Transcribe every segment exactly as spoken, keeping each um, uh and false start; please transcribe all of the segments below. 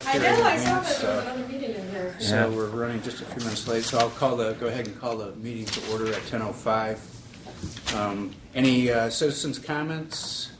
I here in know, I saw advance. that there was uh, another meeting in here. So Yeah. we're running just a few minutes late, so I'll call the, go ahead and call the meeting to order at ten oh five. Um, Any uh, citizens' comments?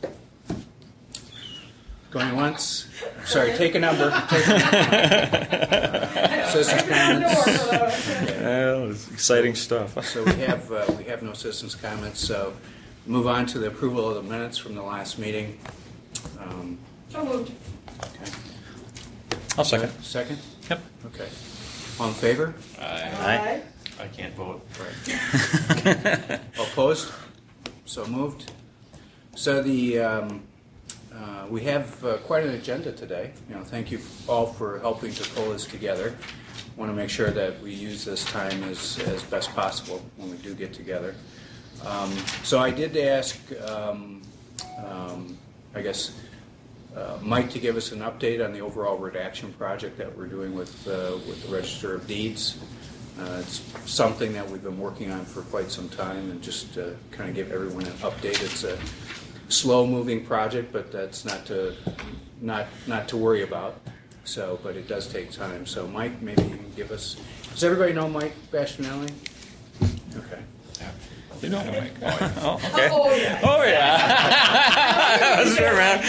Going once? Sorry, take a number. Take a number. Citizens' comments? Yeah, it was exciting stuff. So we have, uh, we have no citizens' comments, so move on to the approval of the minutes from the last meeting. Um, So moved. okay. I'll second. Second? Yep. Okay. All in favor? Aye. I can't vote. All opposed? So moved. So the, um, uh, we have uh, quite an agenda today. You know, thank you all for helping to pull this together. Want to make sure that we use this time as, as best possible when we do get together. Um, so I did ask, um, um, I guess, uh, Mike to give us an update on the overall redaction project that we're doing with uh, with the Register of Deeds. Uh, it's something that we've been working on for quite some time, and just uh, kind of give everyone an update. It's a slow-moving project, but that's not to not not to worry about. So, but it does take time. So, Mike, maybe you can give us. Does everybody know Mike Bastianelli? Okay. You know Mike. Oh, okay. Oh, yeah. Oh, yeah. I was around.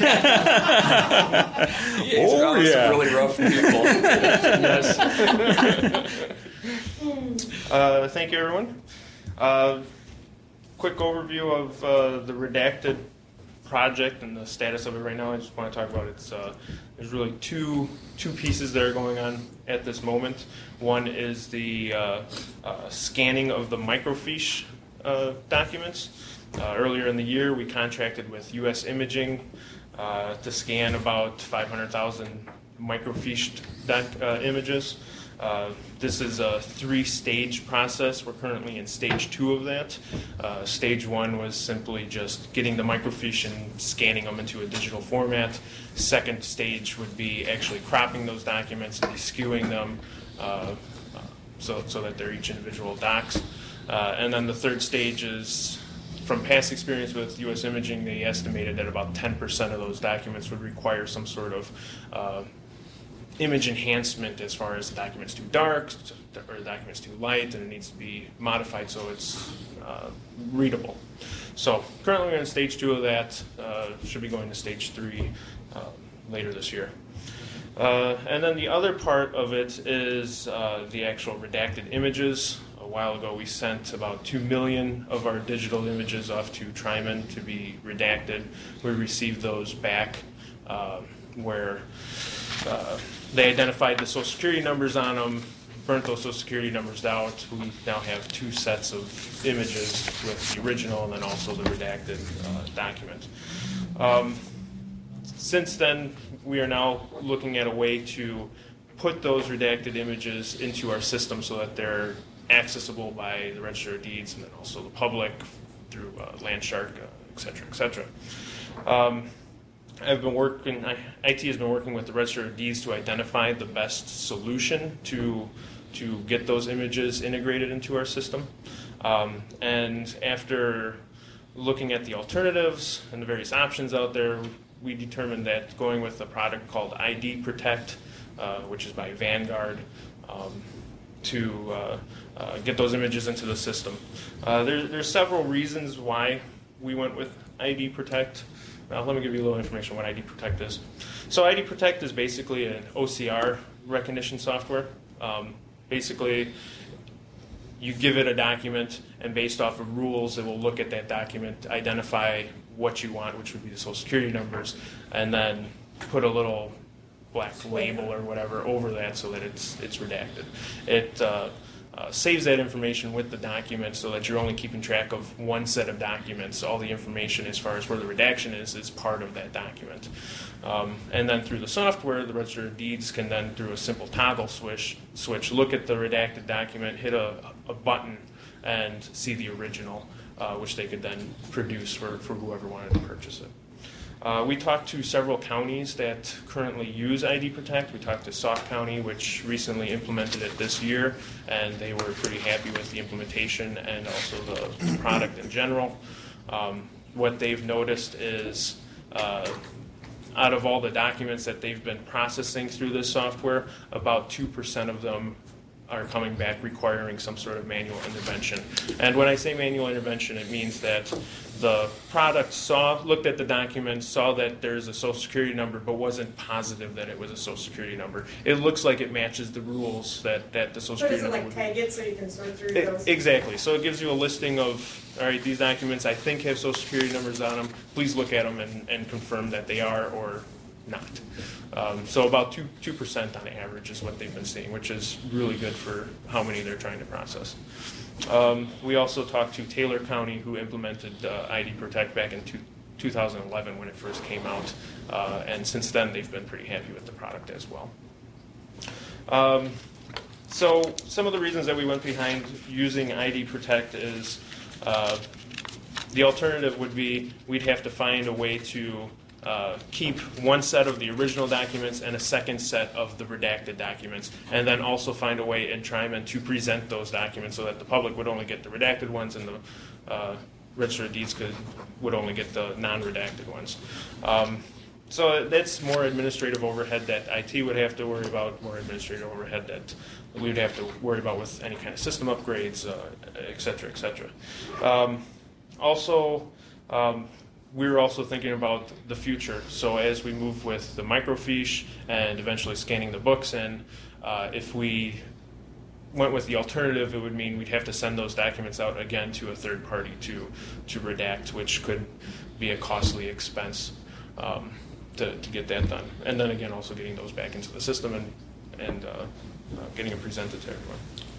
He's Oh, around yeah. some really rough people. Yes. uh, thank you, everyone. Uh, quick overview of uh, the redacted project and the status of it right now. I just want to talk about it. It's, uh, there's really two two pieces that are going on at this moment. One is the uh, uh, scanning of the microfiche uh, documents. Uh, earlier in the year, we contracted with U S Imaging uh, to scan about five hundred thousand microfiched doc, uh, images. Uh, this is a three-stage process. We're currently in stage two of that. Uh, stage one was simply just getting the microfiche and scanning them into a digital format. Second stage would be actually cropping those documents and skewing them uh, so, so that they're each individual docs. Uh, and then the third stage is, from past experience with U S Imaging, they estimated that about ten percent of those documents would require some sort of uh, image enhancement, as far as the document's too dark or the document's too light, and it needs to be modified so it's uh, readable. So currently we're in stage two of that. Uh, should be going to stage three uh, later this year. Uh, and then the other part of it is uh, the actual redacted images. A while ago we sent about two million of our digital images off to Tryman to be redacted. We received those back uh, where uh, they identified the Social Security numbers on them, burnt those Social Security numbers out. We now have two sets of images with the original and then also the redacted uh, document. Um, since then, we are now looking at a way to put those redacted images into our system so that they're accessible by the Register of Deeds and then also the public through uh, Landshark, uh, et cetera, et cetera. Um, I've been working, I T has been working with the Register of Deeds to identify the best solution to, to get those images integrated into our system. Um, and after looking at the alternatives and the various options out there, we determined that going with a product called I D Protect, uh, which is by Vanguard, um, to uh, uh, get those images into the system. Uh, there, there's several reasons why we went with I D Protect. Uh, let me give you a little information on what I D Protect is. So I D Protect is basically an O C R recognition software. Um, basically, you give it a document, and based off of rules, it will look at that document, identify what you want, which would be the Social Security numbers, and then put a little black label or whatever over that so that it's it's redacted. It uh, uh, saves that information with the document so that you're only keeping track of one set of documents. All the information as far as where the redaction is is part of that document. Um, and then through the software, the Register of Deeds can then, through a simple toggle switch, switch look at the redacted document, hit a, a button, and see the original, uh, which they could then produce for, for whoever wanted to purchase it. Uh, we talked to several counties that currently use I D Protect. We talked to Sauk County, which recently implemented it this year, and they were pretty happy with the implementation and also the product in general. Um, what they've noticed is uh, out of all the documents that they've been processing through this software, about two percent of them are coming back requiring some sort of manual intervention. And when I say manual intervention, it means that the product saw, looked at the document, saw that there's a social security number, but wasn't positive that it was a social security number. It looks like it matches the rules that, that the social So does security it number like would tag it so you can sort through E- those? Exactly. So it gives you a listing of, all right, these documents I think have social security numbers on them. Please look at them and, and confirm that they are or not. Um, so about two two percent on average is what they've been seeing, which is really good for how many they're trying to process. Um, we also talked to Taylor County, who implemented uh, I D Protect back in two, 2011 when it first came out, uh, and since then they've been pretty happy with the product as well. Um, So some of the reasons that we went behind using I D Protect is uh, the alternative would be we'd have to find a way to uh, keep one set of the original documents and a second set of the redacted documents, and then also find a way in Tryman to present those documents so that the public would only get the redacted ones and the uh, Register of Deeds could, would only get the non-redacted ones. Um, So that's more administrative overhead that I T would have to worry about, more administrative overhead that we would have to worry about with any kind of system upgrades, uh, et cetera, et cetera. Um, also, um, we're also thinking about the future. So as we move with the microfiche and eventually scanning the books in, uh, if we went with the alternative, it would mean we'd have to send those documents out again to a third party to, to redact, which could be a costly expense. Um, To, to get that done, and then again also getting those back into the system and and uh, uh, getting them presented to everyone.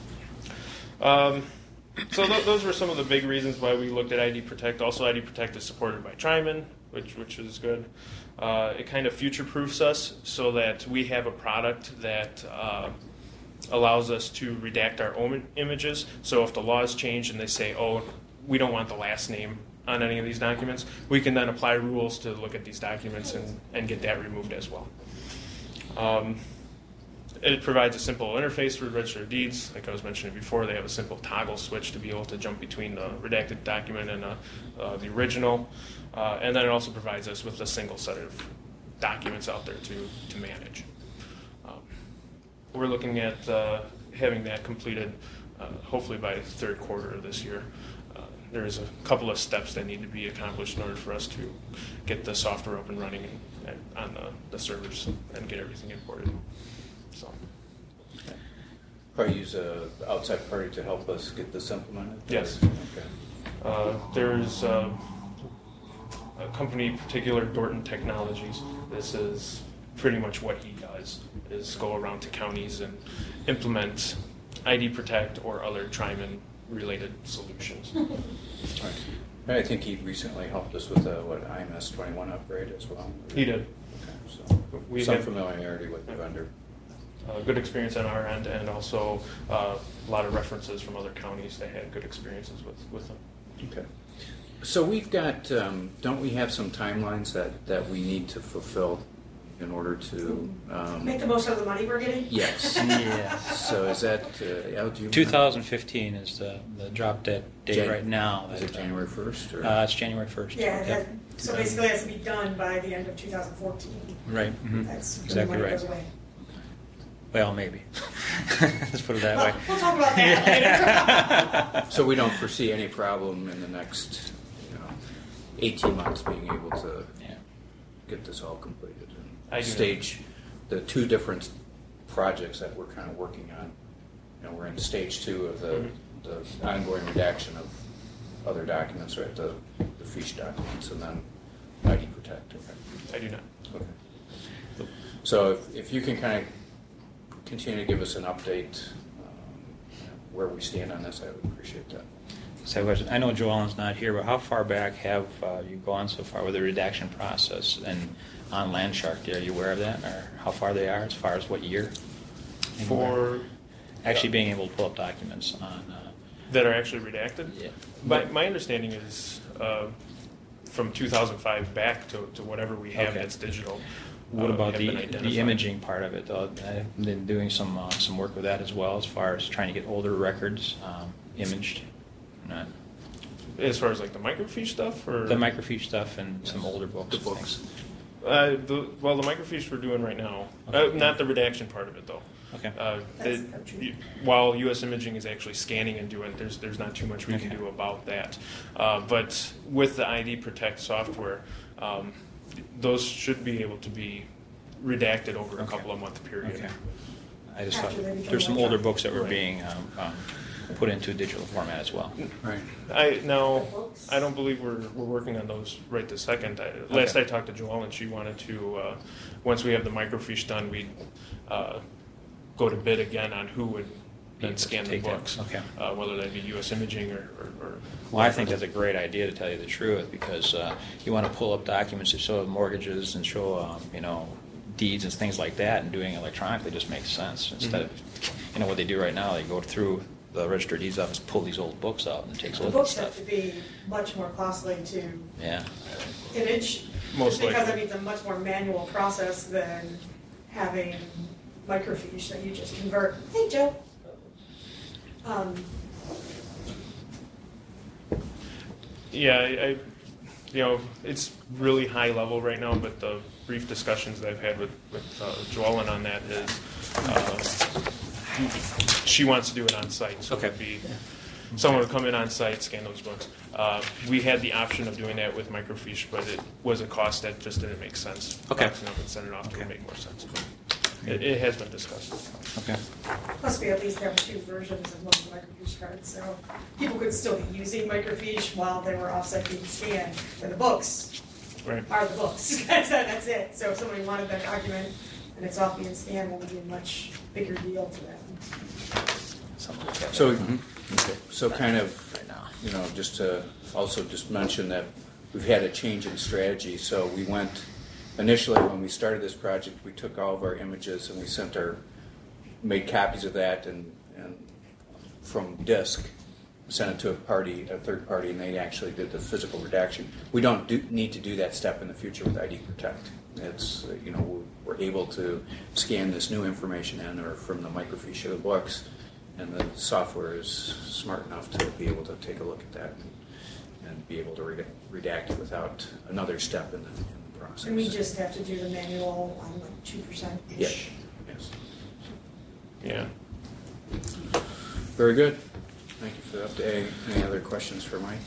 Um, so th- those were some of the big reasons why we looked at I D Protect. Also, I D Protect is supported by Tryman, which which is good. Uh, it kind of future-proofs us so that we have a product that uh, allows us to redact our own images. So if the laws change and they say, oh, we don't want the last name on any of these documents, we can then apply rules to look at these documents and, and get that removed as well. Um, it provides a simple interface for Register of Deeds. Like I was mentioning before, they have a simple toggle switch to be able to jump between the redacted document and uh, uh, the original. Uh, and then it also provides us with a single set of documents out there to, to manage. Um, we're looking at uh, having that completed uh, hopefully by the third quarter of this year. There's a couple of steps that need to be accomplished in order for us to get the software up and running and, and on the, the servers and get everything imported. So, Probably use a outside party to help us get this implemented? Yes. Okay. uh, there's uh, a company in particular, Dorton Technologies. This is pretty much what he does, is go around to counties and implement I D Protect or other Tryman related solutions. Right. And I think he recently helped us with a what I M S twenty-one upgrade as well. He did. Okay, so We some have familiarity with the vendor. uh, good experience on our end, and also uh, a lot of references from other counties that had good experiences with, with them. Okay. So we've got, um, don't we have some timelines that, that we need to fulfill in order to um, Make the most out of the money we're getting? Yes. Yeah. So is that uh, Al, do you two thousand fifteen is the, the drop dead date Jan- right now. Is it January first? Or? Uh, it's January first. Yeah, Yep. that, so basically it has to be done by the end of two thousand fourteen. Right. mhm. That's when Exactly the money right. goes away. Well, maybe. Let's put it that Well, way. we'll talk about that later. So we don't foresee any problem in the next, you know, eighteen months being able to Yeah. get this all completed and I do. stage the two different projects that we're kind of working on. You know, we're in stage two of the, Mhm. the ongoing redaction of other documents, right? The the fiche documents, and then I D Protect. Okay. I do not. Okay. So if, if you can kind of continue to give us an update um, you know, where we stand on this, I would appreciate that. So question. I know Joellen's not here, but how far back have uh, you gone so far with the redaction process and on Landshark? Are you aware of that, or how far they are as far as what year? For Actually being able to pull up documents on. Uh, that are actually redacted? yeah. My, my understanding is uh, from two thousand five back to, to whatever we have Okay. that's digital. What uh, about have the, been the identified. imaging part of it, though? I've been doing some uh, some work with that as well, as far as trying to get older records um, imaged. Not As far as like the microfiche stuff? Or? the microfiche stuff and some Yes. older books. The and books. things. Uh, the, well, the microfiche we're doing right now, uh, not the redaction part of it though. Okay. Uh, That's the- not true. you- while U S Imaging is actually scanning and doing, there's there's not too much we can Okay. do about that. Uh, but with the I D Protect software, um, those should be able to be redacted over a Okay. couple of month period. Okay. I just After thought they become there's some older electronic. books that were Right. being um, um, put into digital format as well. Right. I now The books. I don't believe we're we're working on those right this second. I, last Okay. I talked to Joelle, and she wanted to uh, once we have the microfiche done, we'd uh, go to bid again on who would Be then able to scan the take that. books, Okay. uh, whether that be U S Imaging or. or, or Well, I think that's a great idea, to tell you the truth, because uh, you want to pull up documents that show mortgages and show, um, you know, deeds and things like that, and doing it electronically just makes sense. Instead of, you know, what they do right now, they go through the Register of Deeds office, pull these old books out, and takes a The look at books have stuff. to be much more costly to Yeah. image. Most just because likely. I mean, it's a much more manual process than having microfiche that you just convert. Hey, Joe. Um, Yeah, I, I, you know, it's really high level right now, but the brief discussions that I've had with, with uh, Joellen on that is, uh, she wants to do it on site, so Okay. it'd be, someone would come in on site, scan those books. Uh, we had the option of doing that with microfiche, but it was a cost that just didn't make sense. Okay. Boxing up and send it off to Okay. make more sense. But it, it has been discussed. Okay. plus, we at least have two versions of most microfiche cards, so people could still be using microfiche while they were offset being scanned. And the books Right. are the books. That's it. That's it. So if somebody wanted that document and it's off being scanned, it would be a much bigger deal to them. Something like that. So, Mhm. okay, so kind of, Right now. you know, just to also just mention that we've had a change in strategy. So we went, initially when we started this project, we took all of our images and we sent our, made copies of that and, and from disk, sent it to a party, a third party, and they actually did the physical redaction. We don't do, need to do that step in the future with I D Protect. It's, uh, you know, we're, we're able to scan this new information in or from the microfiche of the books, and the software is smart enough to be able to take a look at that and, and be able to reda- redact it without another step in the, in the process. And we just have to do the manual on like two percent Yeah. ish. Yes. Yeah. Very good. Thank you for the update. Any other questions for Mike?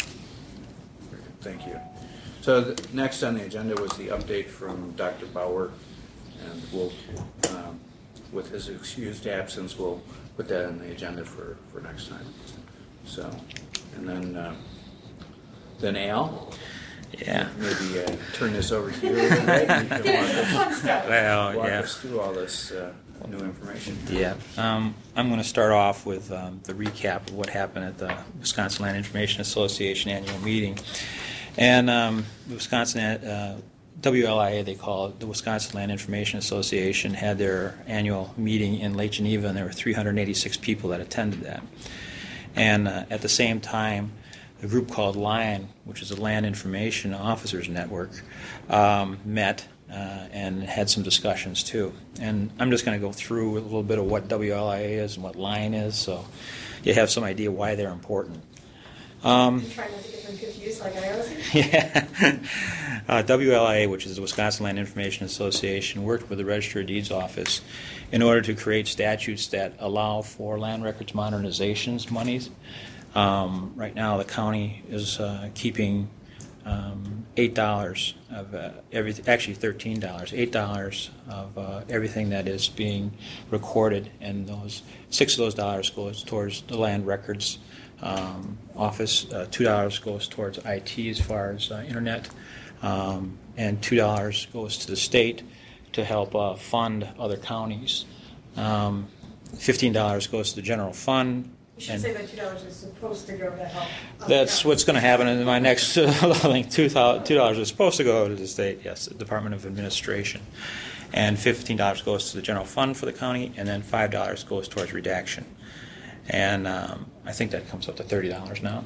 Very good. Thank you. So the, next on the agenda was the update from Doctor Bauer, and we'll, um, with his excused absence, we'll put that on the agenda for, for next time. So, and then uh, then Al, Yeah. maybe uh, turn this over to you. Right? You can walk Get into the us, fun stuff. Well, walk yeah. us through all this uh, new information. Yeah, um, I'm going to start off with um, the recap of what happened at the Wisconsin Land Information Association annual meeting. And um, the Wisconsin, uh, W L I A, they call it, the Wisconsin Land Information Association, had their annual meeting in Lake Geneva, and there were three hundred eighty-six people that attended that. And uh, at the same time, a group called LION, which is a Land Information Officers Network, um, met uh, and had some discussions too. And I'm just going to go through a little bit of what W L I A is and what LION is, so you have some idea why they're important. Um, I'm trying not to get them confused like I was. yeah. uh, W L I A, which is the Wisconsin Land Information Association, worked with the Register of Deeds office in order to create statutes that allow for land records modernizations monies. Um, right now, the county is uh, keeping um, eight dollars of uh, everything. Actually, thirteen dollars. Eight dollars of uh, everything that is being recorded, and those six of those dollars goes towards the land records um, office. Uh, Two dollars goes towards I T as far as uh, internet, um, and two dollars goes to the state to help uh, fund other counties. Um, Fifteen dollars goes to the general fund. You should And say that two dollars is supposed to go to help. other that's towns. what's going to happen in my next uh, link. Two dollars is supposed to go to the state, yes, the Department of Administration, and fifteen dollars goes to the general fund for the county, and then five dollars goes towards redaction. And um, I think that comes up to thirty dollars now,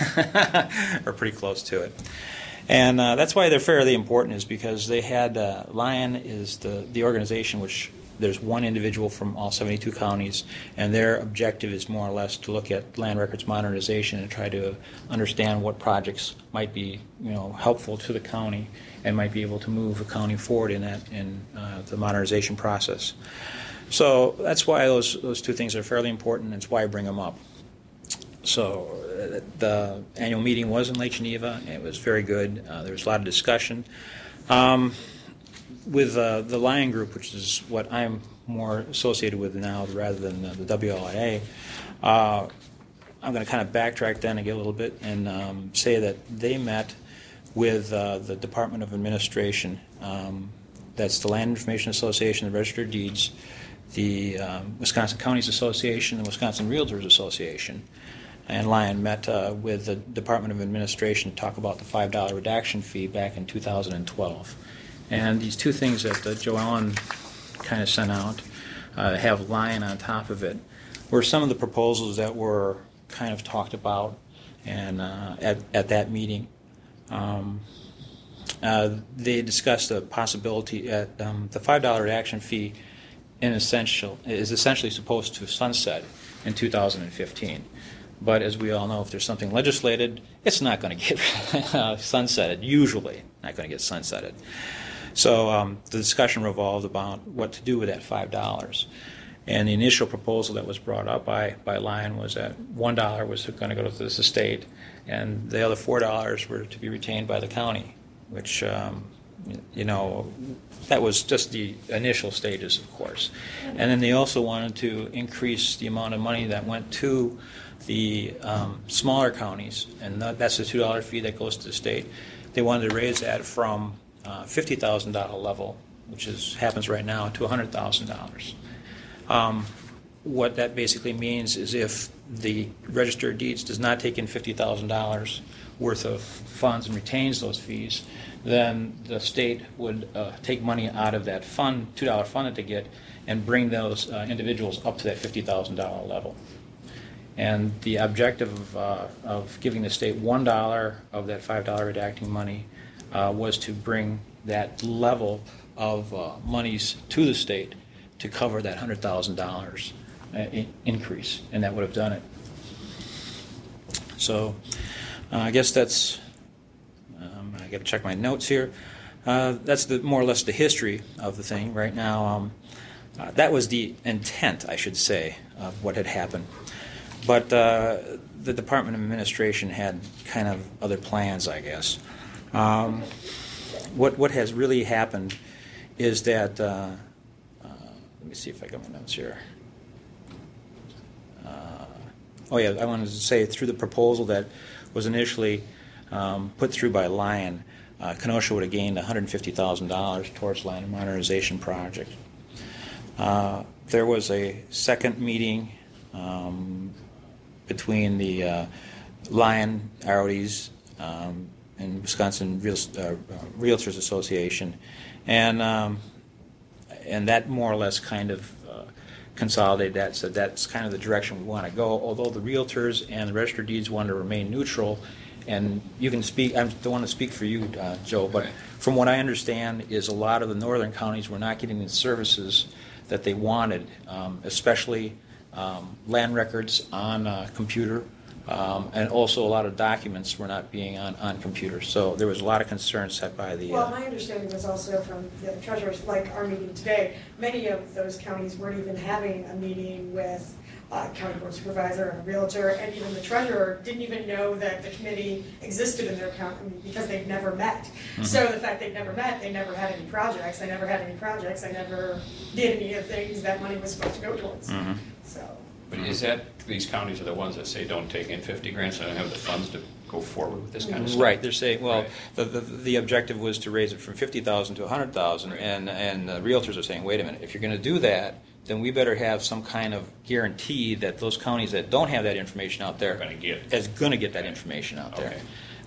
or pretty close to it. And uh, that's why they're fairly important, is because they had uh, LION is the the organization which there's one individual from all seventy-two counties, and their objective is more or less to look at land records modernization and try to understand what projects might be, you know, helpful to the county and might be able to move the county forward in that in uh, the modernization process. So that's why those those two things are fairly important. And it's why I bring them up. So uh, the annual meeting was in Lake Geneva. It was very good. Uh, there was a lot of discussion. Um, with uh, the Lion Group, which is what I'm more associated with now rather than uh, the W L I A, uh, I'm going to kind of backtrack then and get a little bit and um, say that they met with uh, the Department of Administration. Um, that's the Land Information Association, the Register of Deeds, the um, Wisconsin Counties Association, the Wisconsin Realtors Association. And Lion met uh, with the Department of Administration to talk about the five dollar redaction fee back in two thousand twelve. And these two things that uh, Joe Allen kind of sent out uh, have Lion on top of it were some of the proposals that were kind of talked about and uh, at, at that meeting. Um, uh, they discussed the possibility at um, the five dollar redaction fee in essential is essentially supposed to sunset in two thousand fifteen. But as we all know, if there's something legislated, it's not going to get uh, sunsetted, usually not going to get sunsetted. So um, the discussion revolved about what to do with that five dollars. And the initial proposal that was brought up by, by Lion was that one dollar was going to go to this estate, and the other four dollars were to be retained by the county, which, um, you know, that was just the initial stages, of course. And then they also wanted to increase the amount of money that went to the um, smaller counties, and that, that's the two dollar fee that goes to the state. They wanted to raise that from uh, fifty thousand dollars level, which is happens right now, to one hundred thousand dollars. Um, what that basically means is if the Register of Deeds does not take in fifty thousand dollars worth of funds and retains those fees, then the state would uh, take money out of that fund, two dollar fund that they get, and bring those uh, individuals up to that fifty thousand dollars level. And the objective of, uh, of giving the state one dollar of that five dollar redacting money uh, was to bring that level of uh, monies to the state to cover that one hundred thousand dollars uh, increase, and that would have done it. So uh, I guess that's, um, I got to check my notes here. Uh, that's the, more or less the history of the thing right now. Um, uh, that was the intent, I should say, of what had happened. But uh, the Department of Administration had kind of other plans, I guess. Um, what what has really happened is that, uh, uh, let me see if I got my notes here. Uh, oh yeah, I wanted to say through the proposal that was initially um, put through by Lion, uh, Kenosha would have gained one hundred fifty thousand dollars towards land modernization project. Uh, there was a second meeting um, between the uh, Lion, R O Ds, um, and Wisconsin Real, uh, Realtors Association, and um, and that more or less kind of uh, consolidated that. So that's kind of the direction we want to go. Although the Realtors and the Register of Deeds want to remain neutral, and you can speak. I don't want to speak for you, uh, Joe, but from what I understand, is a lot of the northern counties were not getting the services that they wanted, um, especially. Um, land records on uh, computer, um, and also a lot of documents were not being on, on computer. So there was a lot of concern set by the... Well, uh, my understanding was also from the other treasurers, like our meeting today, many of those counties weren't even having a meeting with uh, county board supervisor and a realtor, and even the treasurer didn't even know that the committee existed in their county because they'd never met. Mm-hmm. So the fact they'd never met, they never had any projects, they never had any projects, they never did any of the things that money was supposed to go towards. Mm-hmm. So. But is that, these counties are the ones that say don't take in fifty grand, so they don't have the funds to go forward with this kind of stuff? Right, they're saying, well, Right. the, the the objective was to raise it from fifty thousand to one hundred thousand, Right. and, and the Realtors are saying, wait a minute, if you're going to do that, then we better have some kind of guarantee that those counties that don't have that information out there Gonna get. is going to get that information out there. Okay.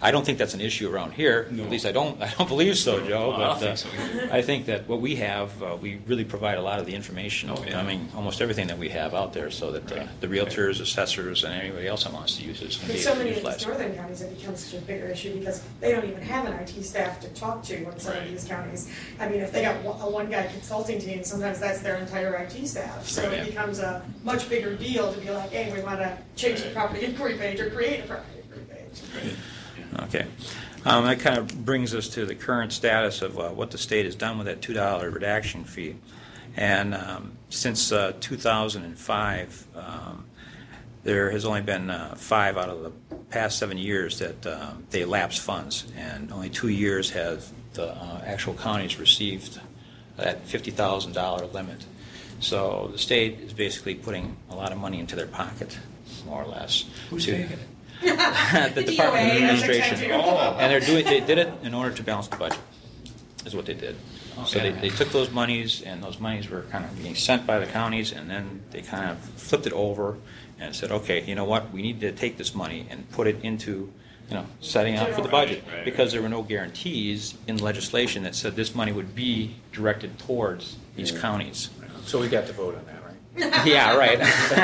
I don't think that's an issue around here. No. At least I don't. I don't believe so, Joe. Well, I don't but uh, think so either. I think that what we have, uh, we really provide a lot of the information. Oh, yeah. I mean, almost everything that we have out there, so that uh, Right. the realtors, assessors, and anybody else that wants to use it is going to In be so able to many of utilize these it. northern counties, it becomes such a bigger issue because they don't even have an I T staff to talk to in some of Right. these counties. I mean, if they got one- a one-guy consulting team, sometimes that's their entire I T staff. So Right. it becomes a much bigger deal to be like, hey, we want to change the Right. property inquiry page or create a property inquiry page. Right. Okay. Um, that kind of brings us to the current status of uh, what the state has done with that two dollar redaction fee. And um, since uh, two thousand five, um, there has only been uh, five out of the past seven years that uh, they lapse funds, and only two years have the uh, actual counties received that fifty thousand dollar limit. So the state is basically putting a lot of money into their pocket, more or less. Who's to- taking it? the The Department of D O A, that's Administration. exactly. Oh. And they're doing, they did it in order to balance the budget, is what they did. So they, they took those monies, and those monies were kind of being sent by the counties, and then they kind of flipped it over and said, okay, you know what, we need to take this money and put it into, you know, setting up for the budget. Right, right, Because there were no guarantees in legislation that said this money would be directed towards these counties. So we got to vote on that, right? Yeah, right.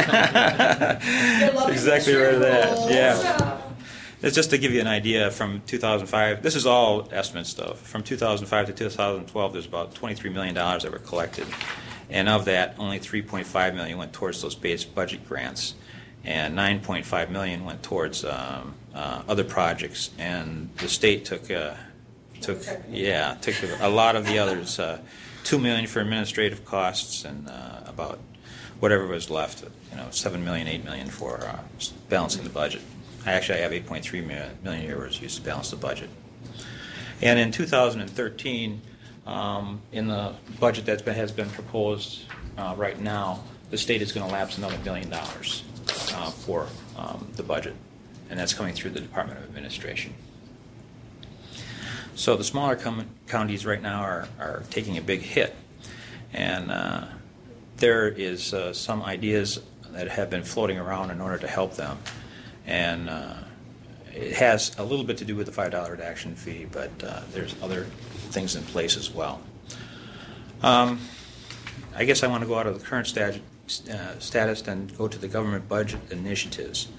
They're loving Exactly the right of that, rules. yeah. It's just to give you an idea, from two thousand five, this is all estimate stuff. From two thousand five to two thousand twelve, there's about twenty-three million dollars that were collected. And of that, only three point five million dollars went towards those base budget grants. And nine point five million dollars went towards um, uh, other projects. And the state took, uh, took yeah, took a lot of the others. Uh, two million dollars for administrative costs, and uh, about whatever was left, you know, seven million dollars, eight million dollars for uh, balancing the budget. I actually have eight point three million euros used to balance the budget. And in two thousand thirteen, um, in the budget that has been proposed uh, right now, the state is going to lapse another billion dollars uh, for um, the budget, and that's coming through the Department of Administration. So the smaller com- counties right now are, are taking a big hit, and uh, there is uh, some ideas that have been floating around in order to help them. And uh, it has a little bit to do with the five dollar redaction fee, but uh, there's other things in place as well. Um, I guess I want to go out of the current stat- uh, status and go to the government budget initiatives.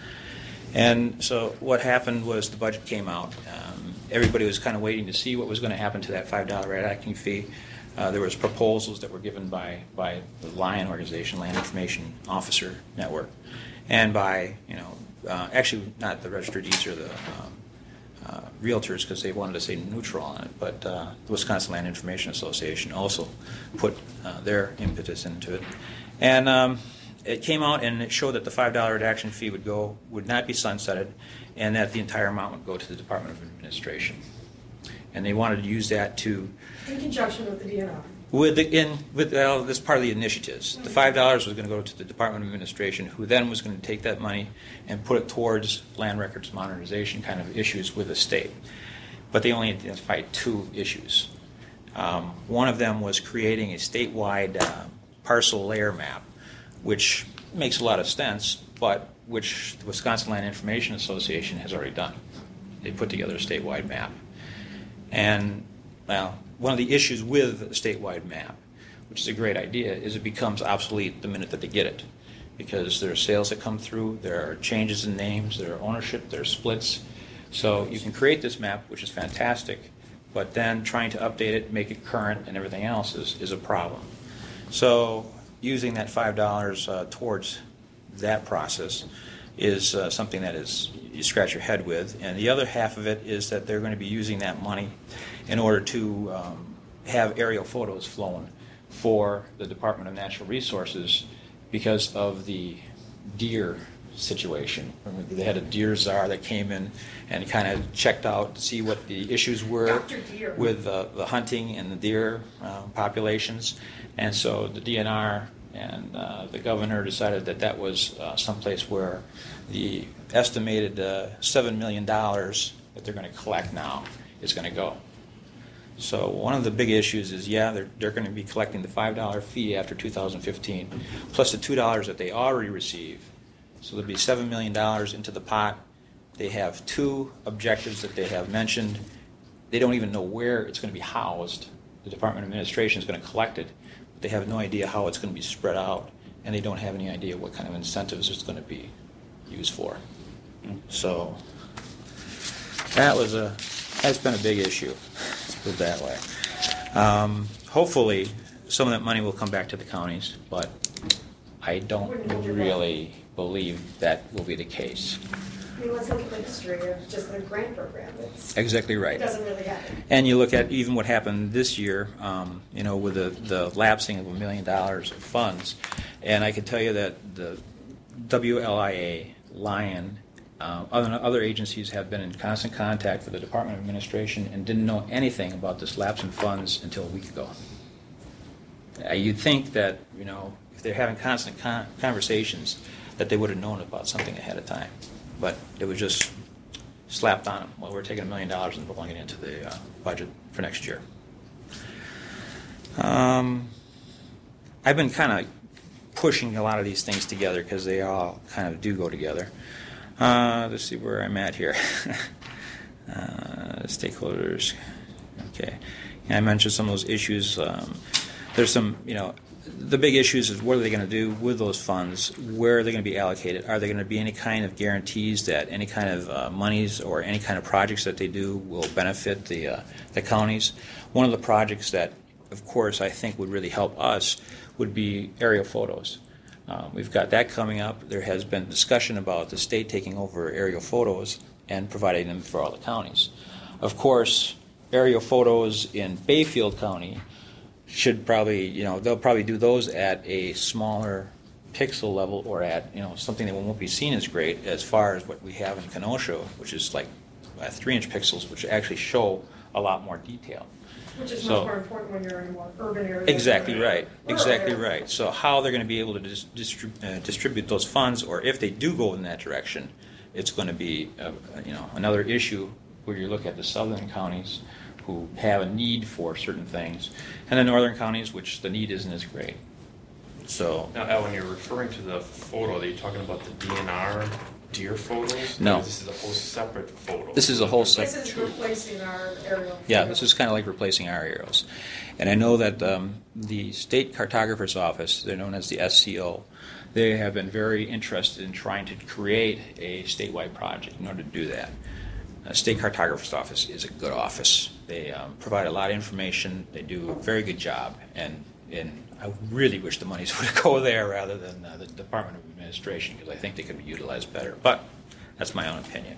And so what happened was the budget came out. Um, everybody was kind of waiting to see what was going to happen to that five dollar redaction fee. Uh, there was proposals that were given by, by the LION organization, Land Information Officer Network, and by, you know, Uh, actually, not the registered deeds or the um, uh, realtors, because they wanted to say neutral on it, but uh, the Wisconsin Land Information Association also put uh, their impetus into it. And um, it came out and it showed that the five dollar redaction fee would go would not be sunsetted, and that the entire amount would go to the Department of Administration. And they wanted to use that to In conjunction with the D N R. With the, in with well, this part of the initiatives, the five dollars was going to go to the Department of Administration, who then was going to take that money and put it towards land records modernization kind of issues with the state. But they only identified two issues. Um, one of them was creating a statewide uh, parcel layer map, which makes a lot of sense, but which the Wisconsin Land Information Association has already done. They put together a statewide map, and well. One of the issues with a statewide map, which is a great idea, is it becomes obsolete the minute that they get it. Because there are sales that come through, there are changes in names, there are ownership, there are splits. So you can create this map, which is fantastic, but then trying to update it, make it current, and everything else is, is a problem. So using that five dollars uh, towards that process is uh, something that is you scratch your head with. And the other half of it is that they're going to be using that money in order to um, have aerial photos flown for the Department of Natural Resources because of the deer situation. Remember, they had a deer czar that came in and kind of checked out to see what the issues were Doctor Deer. with uh, the hunting and the deer uh, populations. And so the D N R and uh, the governor decided that that was uh, someplace where the estimated uh, seven million dollars that they're going to collect now is going to go. So one of the big issues is, yeah, they're, they're going to be collecting the five dollar fee after two thousand fifteen, plus the two dollars that they already receive. So there'll be seven million dollars into the pot. They have two objectives that they have mentioned. They don't even know where it's going to be housed. The Department of Administration is going to collect it, but they have no idea how it's going to be spread out, and they don't have any idea what kind of incentives it's going to be used for. So that was a that's been a big issue. Let's put it that way. Um, hopefully, some of that money will come back to the counties, but I don't really believe that will be the case. I mean, let's look at the history of just the grant program. It's, Exactly it right. doesn't really happen. And you look at even what happened this year, um, you know, with the, the lapsing of a million dollars of funds. And I can tell you that the W L I A, Lion, uh, other, other agencies have been in constant contact with the Department of Administration and didn't know anything about this lapse in funds until a week ago. Uh, you'd think that, you know, if they're having constant con- conversations, that they would have known about something ahead of time. But it was just slapped on them. Well, we're taking a million dollars and pulling it into the uh, budget for next year. Um, I've been kind of pushing a lot of these things together because they all kind of do go together. Uh, let's see where I'm at here. uh, stakeholders. Okay. And I mentioned some of those issues. Um, there's some, you know, the big issues is what are they going to do with those funds? Where are they going to be allocated? Are there going to be any kind of guarantees that any kind of uh, monies or any kind of projects that they do will benefit the uh, the counties? One of the projects that, of course, I think would really help us would be aerial photos. Uh, we've got that coming up. There has been discussion about the state taking over aerial photos and providing them for all the counties. Of course, aerial photos in Bayfield County should probably, you know, they'll probably do those at a smaller pixel level or at, you know, something that won't be seen as great as far as what we have in Kenosha, which is like uh, three-inch pixels, which actually show a lot more detail. Which is So- much more important when you're in a more urban area. Exactly right. Rural Exactly area. right. So how they're going to be able to dis- distrib- uh, distribute those funds, or if they do go in that direction, it's going to be, uh, you know, another issue where you look at the southern counties who have a need for certain things, and the northern counties, which the need isn't as great. So Now, Al, when you're referring to the photo, are you talking about the D N R deer photos? No. Or this is a whole separate photo. this is a whole This separate. is replacing our aerial. Yeah, photo. this is kind of like replacing our aerials. And I know that um, the State Cartographer's Office, they're known as the S C O, they have been very interested in trying to create a statewide project in order to do that. The State Cartographer's Office is a good office. They um, provide a lot of information. They do a very good job. And, and I really wish the monies would go there rather than uh, the Department of Administration, because I think they could be utilized better. But that's my own opinion.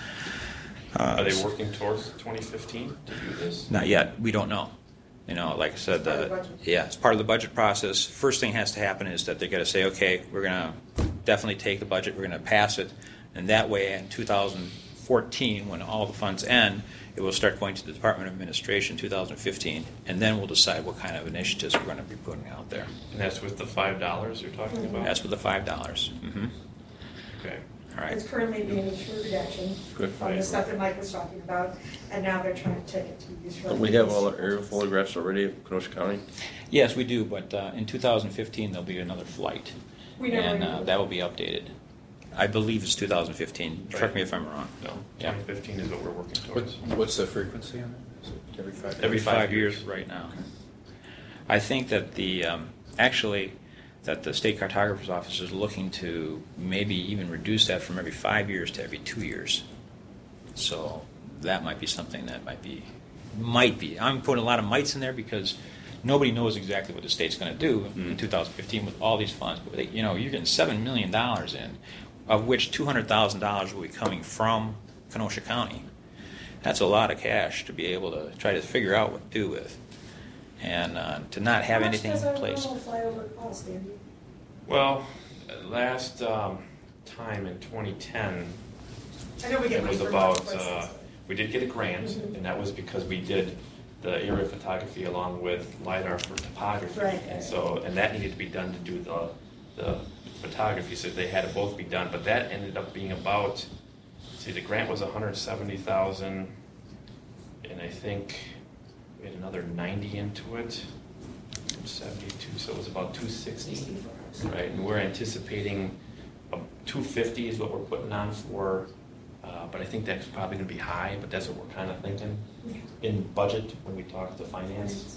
Uh, Are they working towards twenty fifteen to do this? Not yet. We don't know. You know, like I said, It's part of the uh, budget. yeah, it's part of the budget process. First thing has to happen is that they got to say, okay, we're going to definitely take the budget, we're going to pass it, and that way in two thousand fourteen, when all the funds end, it will start going to the Department of Administration two thousand fifteen, and then we'll decide what kind of initiatives we're going to be putting out there. And that's with the five dollars you're talking about? That's with the five dollars. Mm-hmm. Okay. All right. It's currently being used for redaction Good. from the stuff that Mike was talking about, and now they're trying to take it to be used for. Don't we have all our aerial photographs already of Kenosha County? Yes, we do, but uh, in two thousand fifteen there'll be another flight, We never and uh, knew. that will be updated. I believe it's two thousand fifteen. Correct me if I'm wrong. No, Yeah. twenty fifteen is what we're working What's, towards. what's the frequency on that? Is it every five? Every Every five, five years. years. right now. I think that the um, actually that the state cartographer's office is looking to maybe even reduce that from every five years to every two years. So that might be something that might be might be. I'm putting a lot of mights in there because nobody knows exactly what the state's going to do in two thousand fifteen with all these funds. But they, you know, you're getting seven million dollars in, of which two hundred thousand dollars will be coming from Kenosha County. That's a lot of cash to be able to try to figure out what to do with, and uh, to not have anything in How place. much does a normal flyover cost, Andy? Well, uh, last um, time in twenty ten, I know we get it was money from about, other places. uh, we did get a grant, Mhm. and that was because we did the aerial photography along with LiDAR for topography. Right. And so, and that needed to be done to do the, the photography, so they had to both be done, but that ended up being about, see, the grant was a hundred seventy thousand, and I think we had another ninety into it, seventy-two, so it was about two sixty. sixty-four hours. Right, and we're anticipating, um, two fifty is what we're putting on for Uh, but I think that's probably going to be high, but that's what we're kind of thinking in budget when we talk to finance.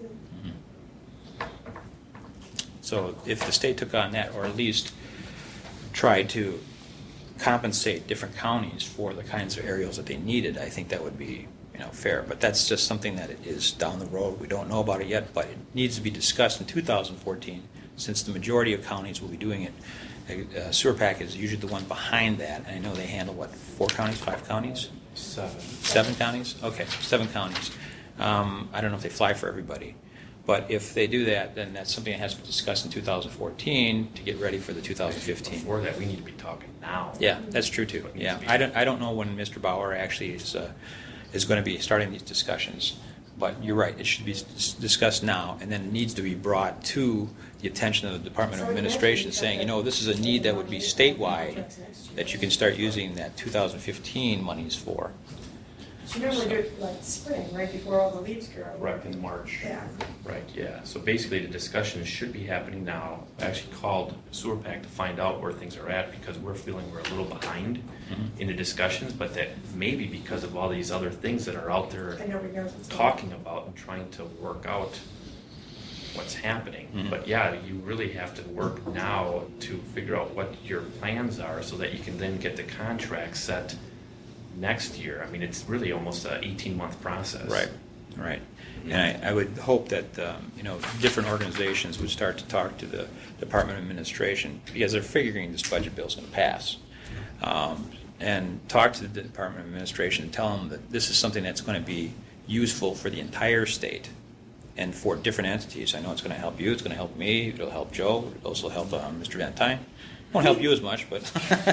So if the state took on that, or at least tried to compensate different counties for the kinds of aerials that they needed, I think that would be, you know, fair. But that's just something that is down the road. We don't know about it yet, but it needs to be discussed in two thousand fourteen, since the majority of counties will be doing it. Uh, Sewer Pack is usually the one behind that, and I know they handle, what, four counties, five counties? Seven. Seven counties? Okay, seven counties. Um, I don't know if they fly for everybody. But if they do that, then that's something that has to be discussed in two thousand fourteen to get ready for the two thousand fifteen. Before that, we need to be talking now. Yeah, that's true too. Yeah, I don't, I don't know when Mister Bauer actually is, uh, is going to be starting these discussions. But you're right, it should be s- discussed now, and then it needs to be brought to the attention of the Department of Administration, saying, you know, this is a need that would be statewide, that you can start using that two thousand fifteen monies for. So you normally do it like spring, right before all the leaves grow. Right, in March. Yeah. Right, yeah. So basically, the discussion should be happening now. I actually called Sewer Pack to find out where things are at, because we're feeling we're a little behind Mhm. in the discussions, but that maybe because of all these other things that are out there And nobody knows what's going on. talking about and trying to work out what's happening. Mhm. But yeah, you really have to work now to figure out what your plans are so that you can then get the contract set next year. I mean, it's really almost an eighteen-month process. Right, right. And I, I would hope that, um, you know, different organizations would start to talk to the Department of Administration, because they're figuring this budget bill is going to pass. Um, and talk to the Department of Administration and tell them that this is something that's going to be useful for the entire state and for different entities. I know it's going to help you, it's going to help me, it'll help Joe, it'll also help um, Mister Van Tine. Won't help you as much, but.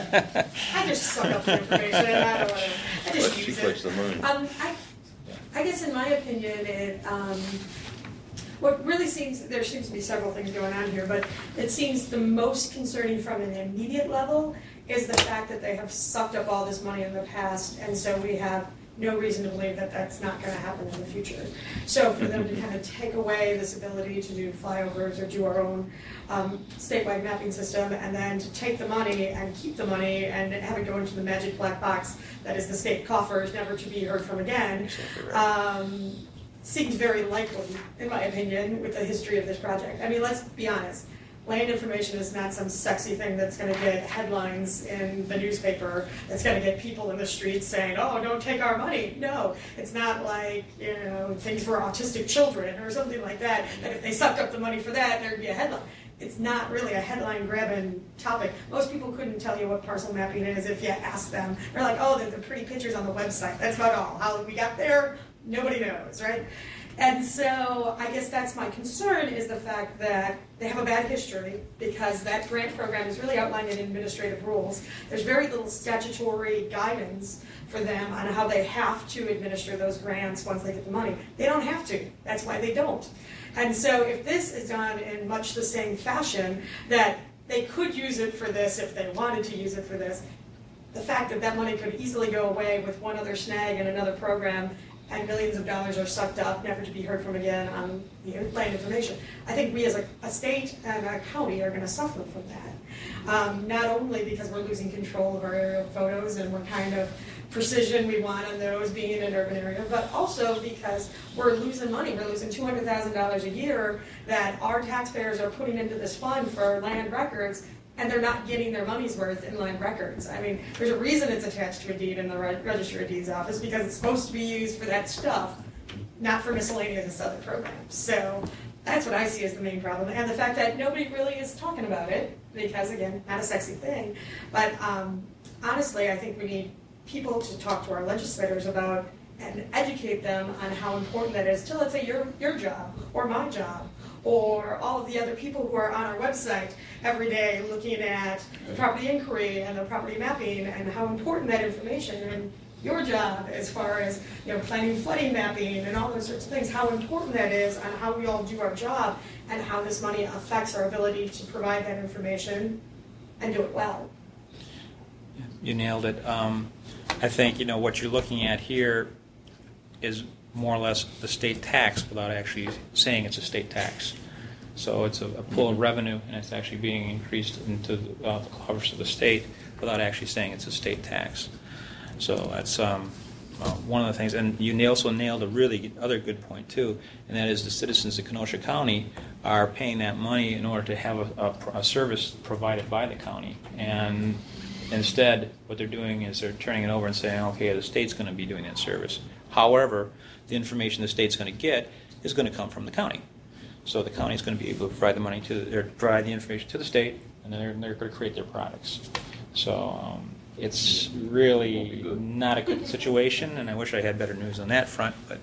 I just suck up the information, and I don't want to, I But just she use collects it. the money. Um, I, I guess in my opinion, it, um, what really seems, there seems to be several things going on here, but it seems the most concerning from an immediate level is the fact that they have sucked up all this money in the past, and so we have no reason to believe that that's not going to happen in the future. So for them to kind of take away this ability to do flyovers or do our own um, statewide mapping system, and then to take the money and keep the money and have it go into the magic black box that is the state coffers, never to be heard from again, Exactly right. um, seems very likely, in my opinion, with the history of this project. I mean, let's be honest. Land information is not some sexy thing that's going to get headlines in the newspaper, that's going to get people in the streets saying, oh, don't take our money. No, it's not like, you know, things for autistic children or something like that, that if they sucked up the money for that, there'd be a headline. It's not really a headline-grabbing topic. Most people couldn't tell you what parcel mapping is if you asked them. They're like, oh, they're the pretty pictures on the website. That's about all. How we got there, nobody knows, right? And so I guess that's my concern, is the fact that they have a bad history, because that grant program is really outlined in administrative rules. There's very little statutory guidance for them on how they have to administer those grants once they get the money. They don't have to. That's why they don't. And so if this is done in much the same fashion, that they could use it for this if they wanted to use it for this, the fact that that money could easily go away with one other snag in another program, and millions of dollars are sucked up, never to be heard from again on the land information. I think we as a, a state and a county are going to suffer from that. Um, not only because we're losing control of our aerial photos and what kind of precision we want on those being in an urban area, but also because we're losing money. We're losing two hundred thousand dollars a year that our taxpayers are putting into this fund for land records, and they're not getting their money's worth in land records. I mean, there's a reason it's attached to a deed in the Re- Register of Deeds office, because it's supposed to be used for that stuff, not for miscellaneous other programs. So that's what I see as the main problem. And the fact that nobody really is talking about it, because again, not a sexy thing. But um, honestly, I think we need people to talk to our legislators about and educate them on how important that is to, let's say, your, your job or my job, or all of the other people who are on our website every day looking at the property inquiry and the property mapping, and how important that information and your job as far as, you know, planning flooding mapping and all those sorts of things, how important that is on how we all do our job, and how this money affects our ability to provide that information and do it well. You nailed it. Um, I think, you know, what you're looking at here is more or less the state tax without actually saying it's a state tax. So it's a, a pool of revenue, and it's actually being increased into the, uh, the coffers of the state without actually saying it's a state tax. So that's um, uh, one of the things. And you also nailed a really other good point, too, and that is the citizens of Kenosha County are paying that money in order to have a, a, a service provided by the county. And instead, what they're doing is they're turning it over and saying, okay, the state's going to be doing that service. However, the information the state's going to get is going to come from the county. So the county is going to be able to provide the money to, or provide the information to the state, and then they're, they're going to create their products. So um, it's really not a good situation, and I wish I had better news on that front, but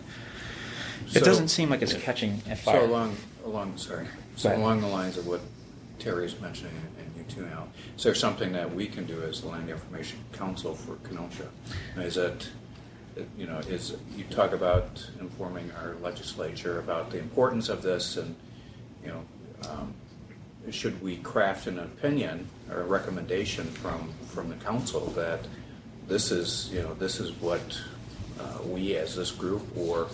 it So- doesn't seem like it's catching a fire. So along, along, sorry, so Go ahead. along the lines of what Terry's mentioning, and you too now, is there something that we can do as the Land Information Council for Kenosha? Is it, you know, is, you talk about informing our legislature about the importance of this, and, you know, um, should we craft an opinion or a recommendation from, from the council that this is, you know, this is what uh, we as this group, or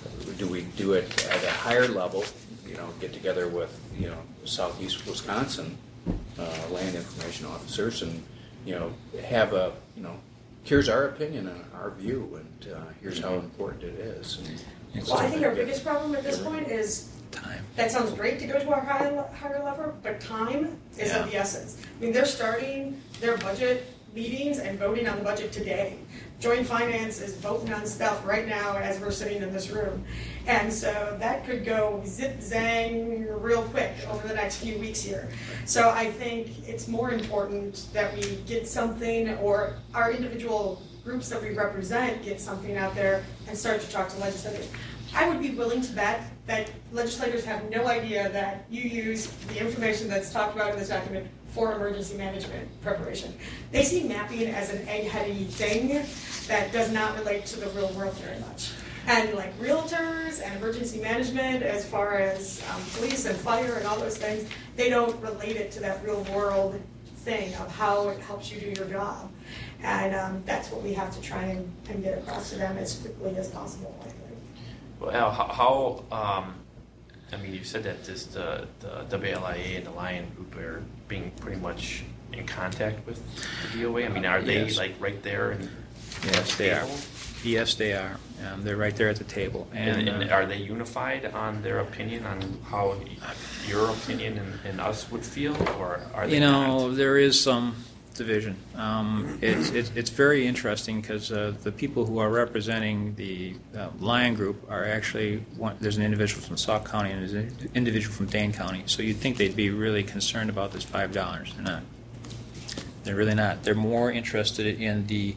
do we do it at a higher level, you know, get together with, you know, Southeast Wisconsin uh, land information officers and, you know, have a, you know, here's our opinion and our view, and uh, here's how important it is. And Well, I think our biggest problem at this point is, Time. that sounds great to go to our higher, higher level, but time is Yeah. of the essence. I mean, they're starting their budget meetings and voting on the budget today. Joint Finance is voting on stuff right now as we're sitting in this room. And so that could go zip zang real quick over the next few weeks here. So I think it's more important that we get something, or our individual groups that we represent get something out there and start to talk to legislators. I would be willing to bet that legislators have no idea that you use the information that's talked about in this document for emergency management preparation. They see mapping as an egg-heady thing that does not relate to the real world very much. And like realtors and emergency management, as far as um, police and fire and all those things, they don't relate it to that real world thing of how it helps you do your job. And um, that's what we have to try and, and get across to them as quickly as possible, I think. Well, Al, how, how um, I mean, you said that this, the, the W L I A and the Lion Group are being pretty much in contact with the D O A. I mean, are they Yes. like right there? In, Yes, they are. table? Yes, they are. Um, they're right there at the table. And, And, and uh, are they unified on their opinion on how your opinion and, and us would feel, or are they you know, not? there is some division. Um, it's, it's it's very interesting because uh, the people who are representing the uh, Lion Group are actually one, there's an individual from Sauk County and there's an individual from Dane County. So you'd think they'd be really concerned about this five dollars. They're not. They're really not. They're more interested in the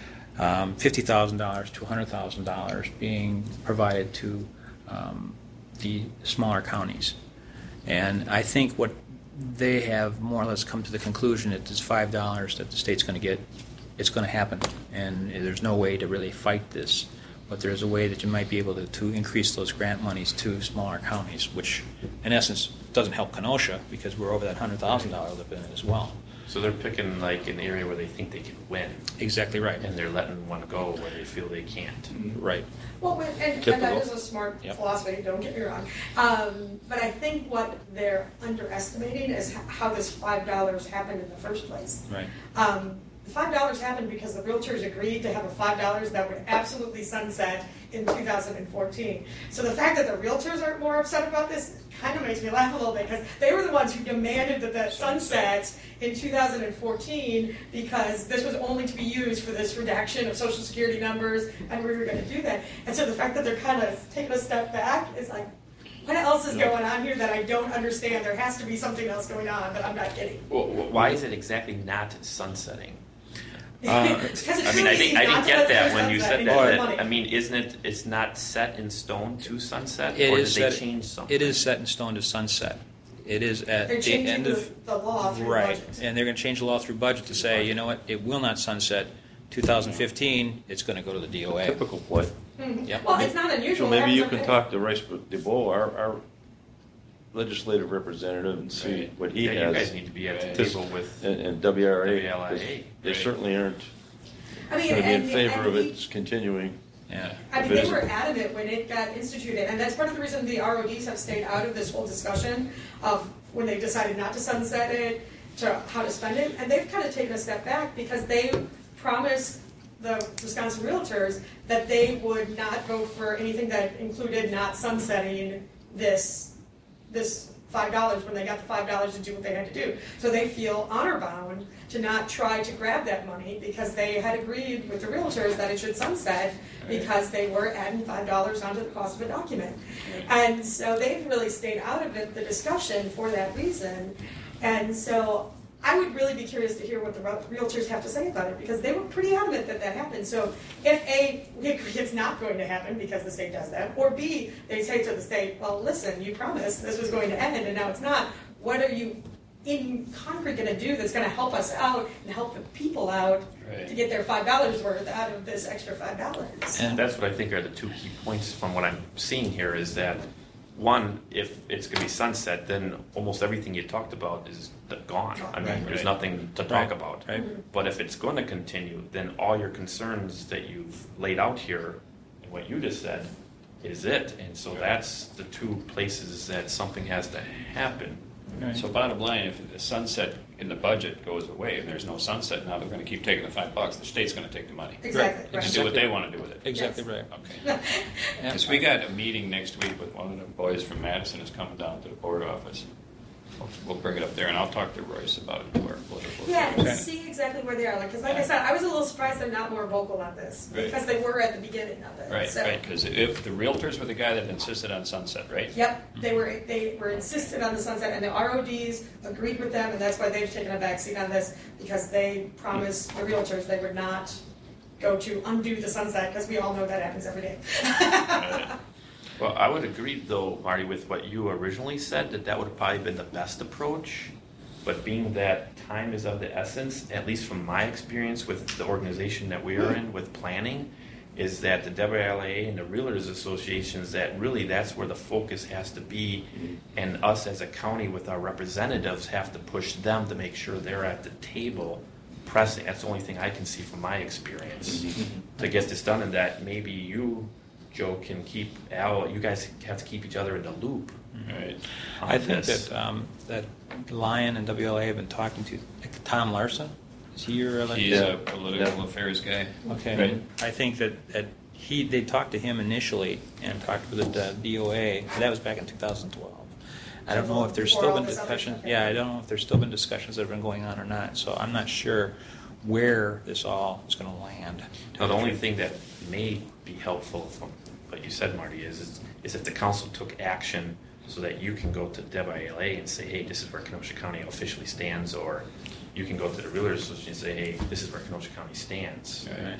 um, fifty thousand dollars to one hundred thousand dollars being provided to um, the smaller counties. And I think what they have more or less come to the conclusion that this five dollars that the state's going to get, it's going to happen. And there's no way to really fight this. But there's a way that you might be able to, to increase those grant monies to smaller counties, which in essence doesn't help Kenosha because we're over that one hundred thousand dollars limit as well. So they're picking like an area where they think they can win, Exactly right. and they're letting one go where they feel they can't. Right. Well, and, and Typical. that is a smart Yep. philosophy, don't get me wrong. Um, but I think what they're underestimating is h- how this five dollars happened in the first place. Right. Um, the five dollars happened because the realtors agreed to have a five dollars that would absolutely sunset in two thousand fourteen. So the fact that the realtors aren't more upset about this kind of makes me laugh a little bit, because they were the ones who demanded that that sunset in two thousand fourteen, because this was only to be used for this redaction of social security numbers, and we were going to do that. And so the fact that they're kind of taking a step back is like, what else is going on here that I don't understand? There has to be something else going on that I'm not getting. Well, why is it exactly not sunsetting? Uh, Because it I mean, truly I seems didn't, I not didn't to get let that things when you sunset said into that. the that money. I mean, isn't it? It's not set in stone to sunset, It or is did they set- change something? It is set in stone to sunset. It is at They're the changing end the, of the law through right, budget. and they're going to change the law through budget to say, you know what, it will not sunset. two thousand fifteen, it's going to go to the D O A. Typical play. Mhm. Yep. Well, it's not unusual. So maybe It you happens can every talk to Rice DeBow, our, our legislative representative, and see Right. what he yeah, has. You guys need to be at the This- table with. And, and W R A, W L I A, 'cause they right. certainly aren't I mean, going to be in and- favor and of we- it continuing. Yeah. I mean, they Visit. were adamant when it got instituted, and that's part of the reason the R O Ds have stayed out of this whole discussion of when they decided not to sunset it, to how to spend it, and they've kind of taken a step back because they promised the Wisconsin Realtors that they would not vote for anything that included not sunsetting this this five dollars when they got the five dollars to do what they had to do. So they feel honor bound to not try to grab that money because they had agreed with the realtors that it should sunset because they were adding five dollars onto the cost of a document. And so they've really stayed out of it, the discussion, for that reason. And so I would really be curious to hear what the realtors have to say about it because they were pretty adamant that that happened. So if A, it's not going to happen because the state does that, or B, they say to the state, well, listen, you promised this was going to end and now it's not. What are you in concrete going to do that's going to help us out and help the people out right. to get their five dollars worth out of this extra five dollars? And that's what I think are the two key points from what I'm seeing here is that one, if it's going to be sunset, then almost everything you talked about is gone. I mean, right. there's Right. nothing to talk Right. about. Right. But if it's going to continue, then all your concerns that you've laid out here and what you just said is it. And so that's the two places that something has to happen. Right. So bottom line, if the sunset in the budget goes away and there's no sunset, now they're going to keep taking the five bucks. The state's going to take the money Exactly. Right. Right. and do what they want to do with it. Exactly Yes. right. Okay. Yeah. Because we got a meeting next week with one of the boys from Madison is coming down to the board office. We'll, we'll bring it up there, and I'll talk to Royce about it. Where political Yeah, and affairs. see exactly where they are. Like, because like I said, I was a little surprised they're not more vocal on this Right. because they were at the beginning of it. Right, so, right. Because if the realtors were the guy that insisted on sunset, right? Yep, they were they were insisted on the sunset, and the R O Ds agreed with them, and that's why they've taken a backseat on this because they promised the realtors they would not go to undo the sunset because we all know that happens every day. Right. Well, I would agree, though, Marty, with what you originally said, that that would have probably been the best approach. But being that time is of the essence, at least from my experience with the organization that we are in, with planning, is that the W L A A and the Realtors Associations, that really that's where the focus has to be. And us as a county with our representatives have to push them to make sure they're at the table pressing. That's the only thing I can see from my experience to get this done, and that maybe you, Joe, can keep Al, you guys have to keep each other in the loop. Right. on I think this. that um, that Lion and W L A have been talking to Tom Larson. Is he your elected? He's Yeah. a political affairs guy. Okay. Right. I think that, that he they talked to him initially and talked with the uh, D O A. That was back in two thousand twelve. I don't know if there's Before still all been this other discussions. stuff Yeah, I happened. don't know if there's still been discussions that have been going on or not. So I'm not sure where this all is going to land. Now, the only thing that may be helpful from what you said, Marty, is, is is if the council took action so that you can go to W L A and say, hey, this is where Kenosha County officially stands, or you can go to the Realtors Association and say, hey, this is where Kenosha County stands. Right.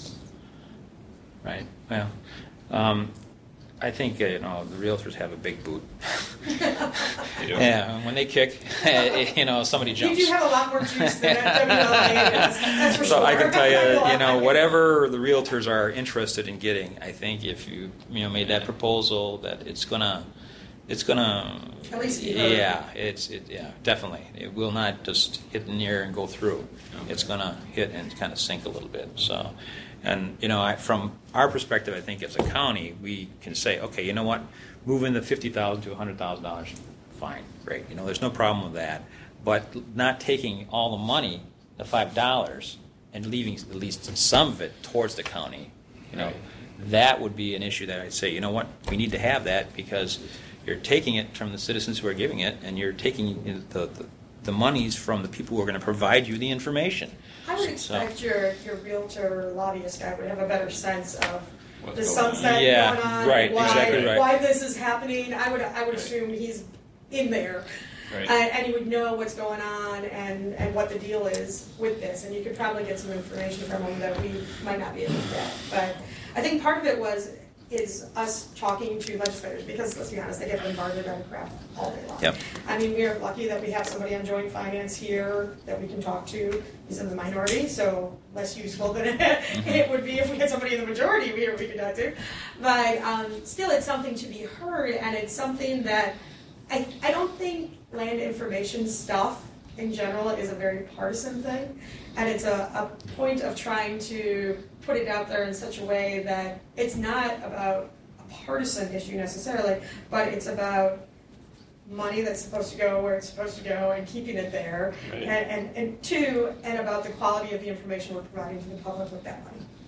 Right. Well, um, I think uh, you know the realtors have a big boot. You do? Yeah, when they kick, you know somebody You jumps. do have a lot more juice than at W L A, that's, that's for So sure. I can tell you, you know, whatever the realtors are interested in getting, I think if you you know made that proposal, that it's gonna, it's gonna. At least be heard. Yeah, it's it yeah definitely. It will not just hit in the air and go through. It's gonna hit and kind of sink a little bit. So. And, you know, I, from our perspective, I think as a county, we can say, okay, you know what, moving the fifty thousand dollars to one hundred thousand dollars, fine, great. You know, there's no problem with that. But not taking all the money, the five dollars, and leaving at least some of it towards the county, you know, that would be an issue that I'd say, you know what, we need to have that because you're taking it from the citizens who are giving it, and you're taking the, the, the monies from the people who are going to provide you the information. I would So- expect your, your realtor lobbyist guy would have a better sense of What's the going on. sunset Yeah, going on, right, why, exactly right. why this is happening. I would I would Right. assume he's in there, Right. and, and he would know what's going on and, and what the deal is with this. And you could probably get some information from him that we might not be able to get. But I think part of it was is us talking to legislators because let's be honest, they get bombarded on crap all day long. Yep. I mean, we are lucky that we have somebody on joint finance here that we can talk to. He's in the minority, so less useful than it, it would be if we had somebody in the majority here we could talk to. But um, still, it's something to be heard, and it's something that I, I don't think land information stuff in general is a very partisan thing, and it's a, a point of trying to put it out there in such a way that it's not about a partisan issue necessarily, but it's about money that's supposed to go where it's supposed to go and keeping it there, Right. and, and, and two, and about the quality of the information we're providing to the public with that money.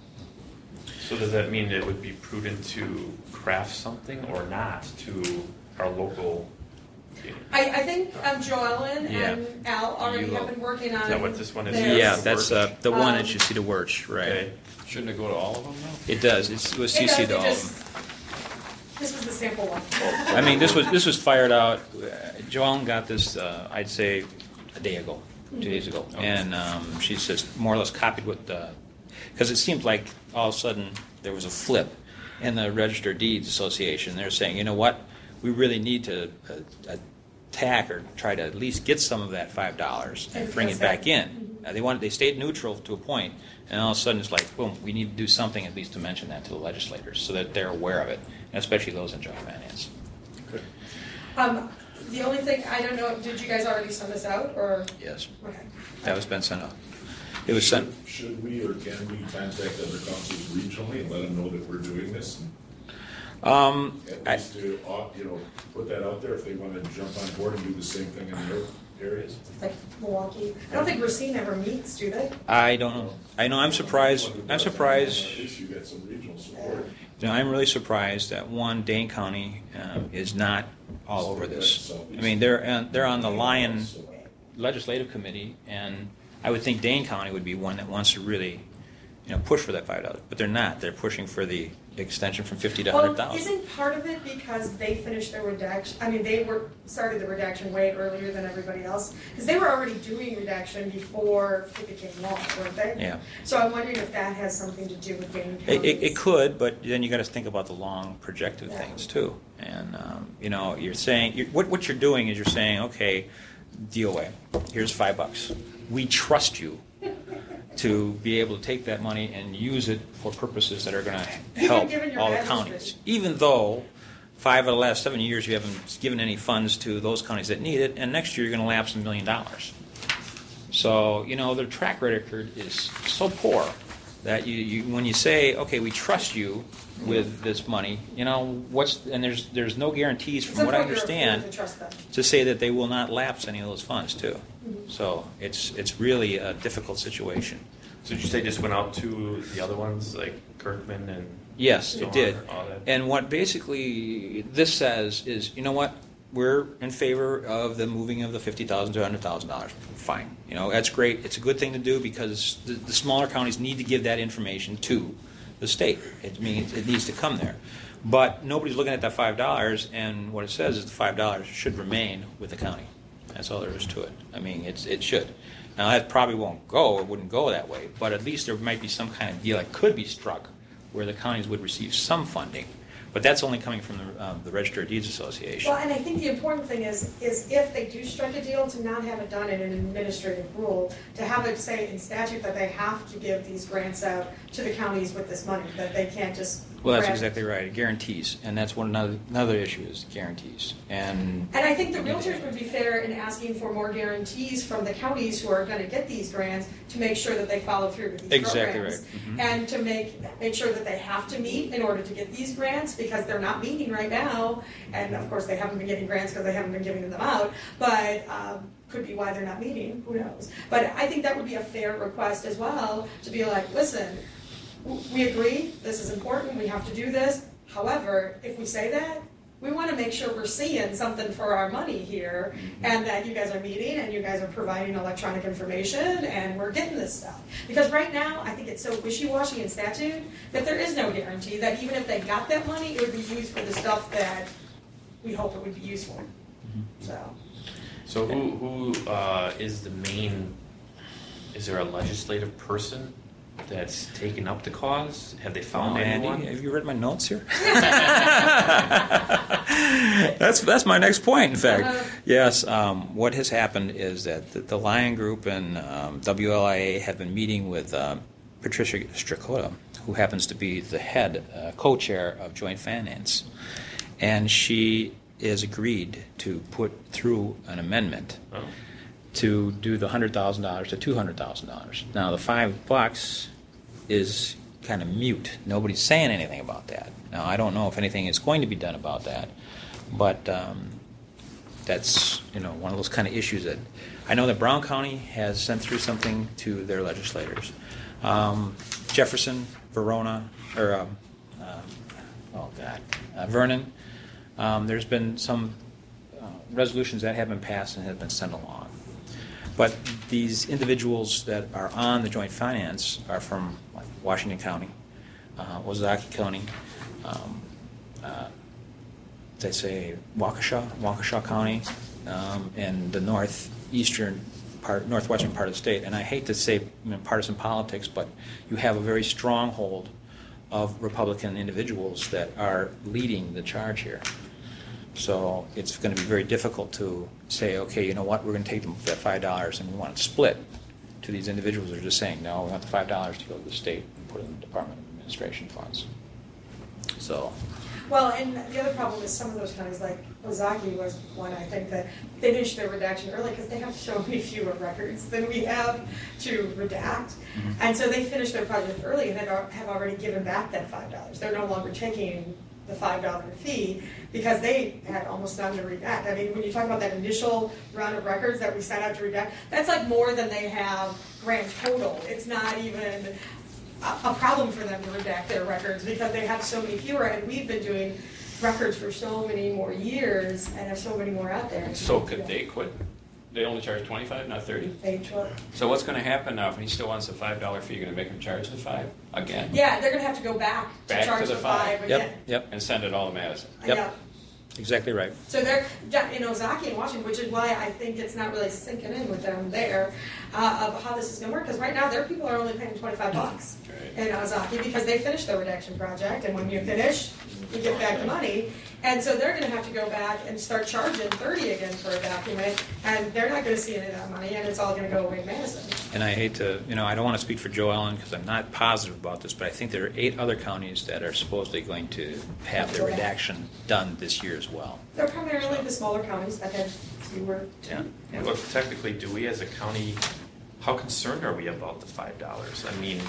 So does that mean it would be prudent to craft something or not to our local? I, I think um, Joellen Yeah. and Al already You have will. been working on. Is that what this one is? theirs. Yeah, that's uh, the one Um, that you see the Wirch, right? Okay. Shouldn't it go to all of them now? It does. It's, it was It C C'd does, to it all of just- them. This was the sample one. I mean, this was this was fired out. Uh, Joellen got this, uh, I'd say, a day ago, two days ago, and um, she just more or less copied what the, because it seemed like all of a sudden there was a flip in the Register of Deeds Association. They're saying, you know what, we really need to uh, attack or try to at least get some of that five dollars and bring it back in. Uh, they wanted, they stayed neutral to a point, and all of a sudden it's like, boom, we need to do something at least to mention that to the legislators so that they're aware of it, and especially those in joint finance. Um, the only thing, I don't know, did you guys already send this out, or? Yes, Okay. that was been sent out. It was sent. Should we or can we contact other councils regionally and let them know that we're doing this? Um, At I, least to, uh, you know, put that out there if they want to jump on board and do the same thing in their areas. Like Milwaukee. I don't think Racine ever meets, do they? I don't know. I know. I'm surprised. I'm surprised. At least you got some regional support. You know, I'm really surprised that one Dane County um, is not all over this. I mean, they're uh, they're on the Lion Legislative Committee, and I would think Dane County would be one that wants to really, you know, push for that five dollars. But they're not. They're pushing for the extension from fifty to hundred Well, thousand. isn't part of it because they finished their redaction, I mean, they were, started the redaction way earlier than everybody else? Because they were already doing redaction before it became law, weren't they? Yeah. So I'm wondering if that has something to do with Dane It, County. it, it could, but then you got to think about the long projected Yeah. things too. And um, you know, you're saying you're, what what you're doing is you're saying, okay, D O A, here's five bucks. We trust you to be able to take that money and use it for purposes that are going to Even help given your all the magistrate. counties. Even though five of the last seven years you haven't given any funds to those counties that need it, and next year you're going to lapse a million dollars. So, you know, their track record is so poor that you, you when you say, okay, we trust you with this money, you know, what's and there's there's no guarantees It's from what I important you're understand to trust them. to say that they will not lapse any of those funds too. Mm-hmm. So it's it's really a difficult situation. So did you say just went out to the other ones like Kirkman and? Yes, so it on, did. all that? And what basically this says is, you know what, we're in favor of the moving of the fifty thousand to one hundred thousand dollars. Fine, you know that's great. It's a good thing to do because the, the smaller counties need to give that information to the state. It means it needs to come there. But nobody's looking at that five dollars, and what it says is the five dollars should remain with the county. That's all there is to it. I mean, it's it should. Now that probably won't go. It wouldn't go that way. But at least there might be some kind of deal that could be struck where the counties would receive some funding. But that's only coming from the, um, the Register of Deeds Association. Well, and I think the important thing is, is if they do strike a deal, to not have it done in an administrative rule, to have it say in statute that they have to give these grants out to the counties with this money, that they can't just. Well, that's grant- exactly right. It guarantees, and that's one another another issue is guarantees. And And I think the realtors would be fair in asking for more guarantees from the counties who are going to get these grants to make sure that they follow through with these Exactly programs. right. Mhm. And to make, make sure that they have to meet in order to get these grants, because they're not meeting right now. And of course, they haven't been getting grants because they haven't been giving them out, but um, could be why they're not meeting, who knows. But I think that would be a fair request as well, to be like, listen, w- we agree, this is important, we have to do this. However, if we say that, we want to make sure we're seeing something for our money here, and that you guys are meeting and you guys are providing electronic information and we're getting this stuff. Because right now, I think it's so wishy-washy in statute that there is no guarantee that even if they got that money, it would be used for the stuff that we hope it would be used for. So, So who, who uh, is the main, is there a legislative person that's taken up the cause? Have they found Oh, Andy, anyone? have you read my notes here? that's that's my next point. In fact, Uh-huh. yes. Um, what has happened is that the, the Lion Group and um, W L I A have been meeting with um, Patricia Strakota, who happens to be the head uh, co-chair of Joint Finance, and she is agreed to put through an amendment Oh. to do the hundred thousand dollars to two hundred thousand dollars. Now the five bucks is kind of mute. Nobody's saying anything about that. Now I don't know if anything is going to be done about that, but um, that's you know one of those kind of issues that I know that Brown County has sent through something to their legislators. Um, Jefferson, Verona, or um, um, oh God, uh, Vernon. Um, there's been some uh, resolutions that have been passed and have been sent along. But these individuals that are on the joint finance are from like, Washington County, uh, Waukesha County, um, uh, they say Waukesha, Waukesha County, um, and the northeastern part, northwestern part of the state. And I hate to say you know, partisan politics, but you have a very strong hold of Republican individuals that are leading the charge here. So it's going to be very difficult to say, okay, you know what, we're going to take them that five dollars and we want it split to these individuals who are just saying, no, we want the five dollars to go to the state and put it in the Department of Administration funds. So. Well, and the other problem is some of those counties, like Ozaki was one, I think, that finished their redaction early because they have so many fewer records than we have to redact. Mm-hmm. And so they finished their project early and have already given back that five dollars. They're no longer taking the five dollar fee because they had almost none to redact. I mean, when you talk about that initial round of records that we sent out to redact, that's like more than they have grand total. It's not even a problem for them to redact their records because they have so many fewer, and we've been doing records for so many more years and have so many more out there. So could they quit? They only charge twenty-five, not thirty? They try. So what's going to happen now if he still wants a five dollar fee? You're going to make him charge the five again? Yeah, they're going to have to go back to Back to charge the the five five. again. Yep, yep, And send it all to Madison? Yep. Yeah. exactly right. So they're in Ozaki and Washington, which is why I think it's not really sinking in with them there uh, of how this is going to work. Because right now, their people are only paying twenty-five bucks Right. in Ozaki because they finished their redaction project, and when you finish, you get back the money. And so they're going to have to go back and start charging thirty again for a document, and they're not going to see any of that money, and it's all going to go away in Madison. And I hate to, you know, I don't want to speak for Joe Allen because I'm not positive about this, but I think there are eight other counties that are supposedly going to have their redaction done this year as well. They're primarily the smaller counties that have fewer. Yeah. Yeah, but technically, do we as a county, how concerned are we about the five dollars? I mean,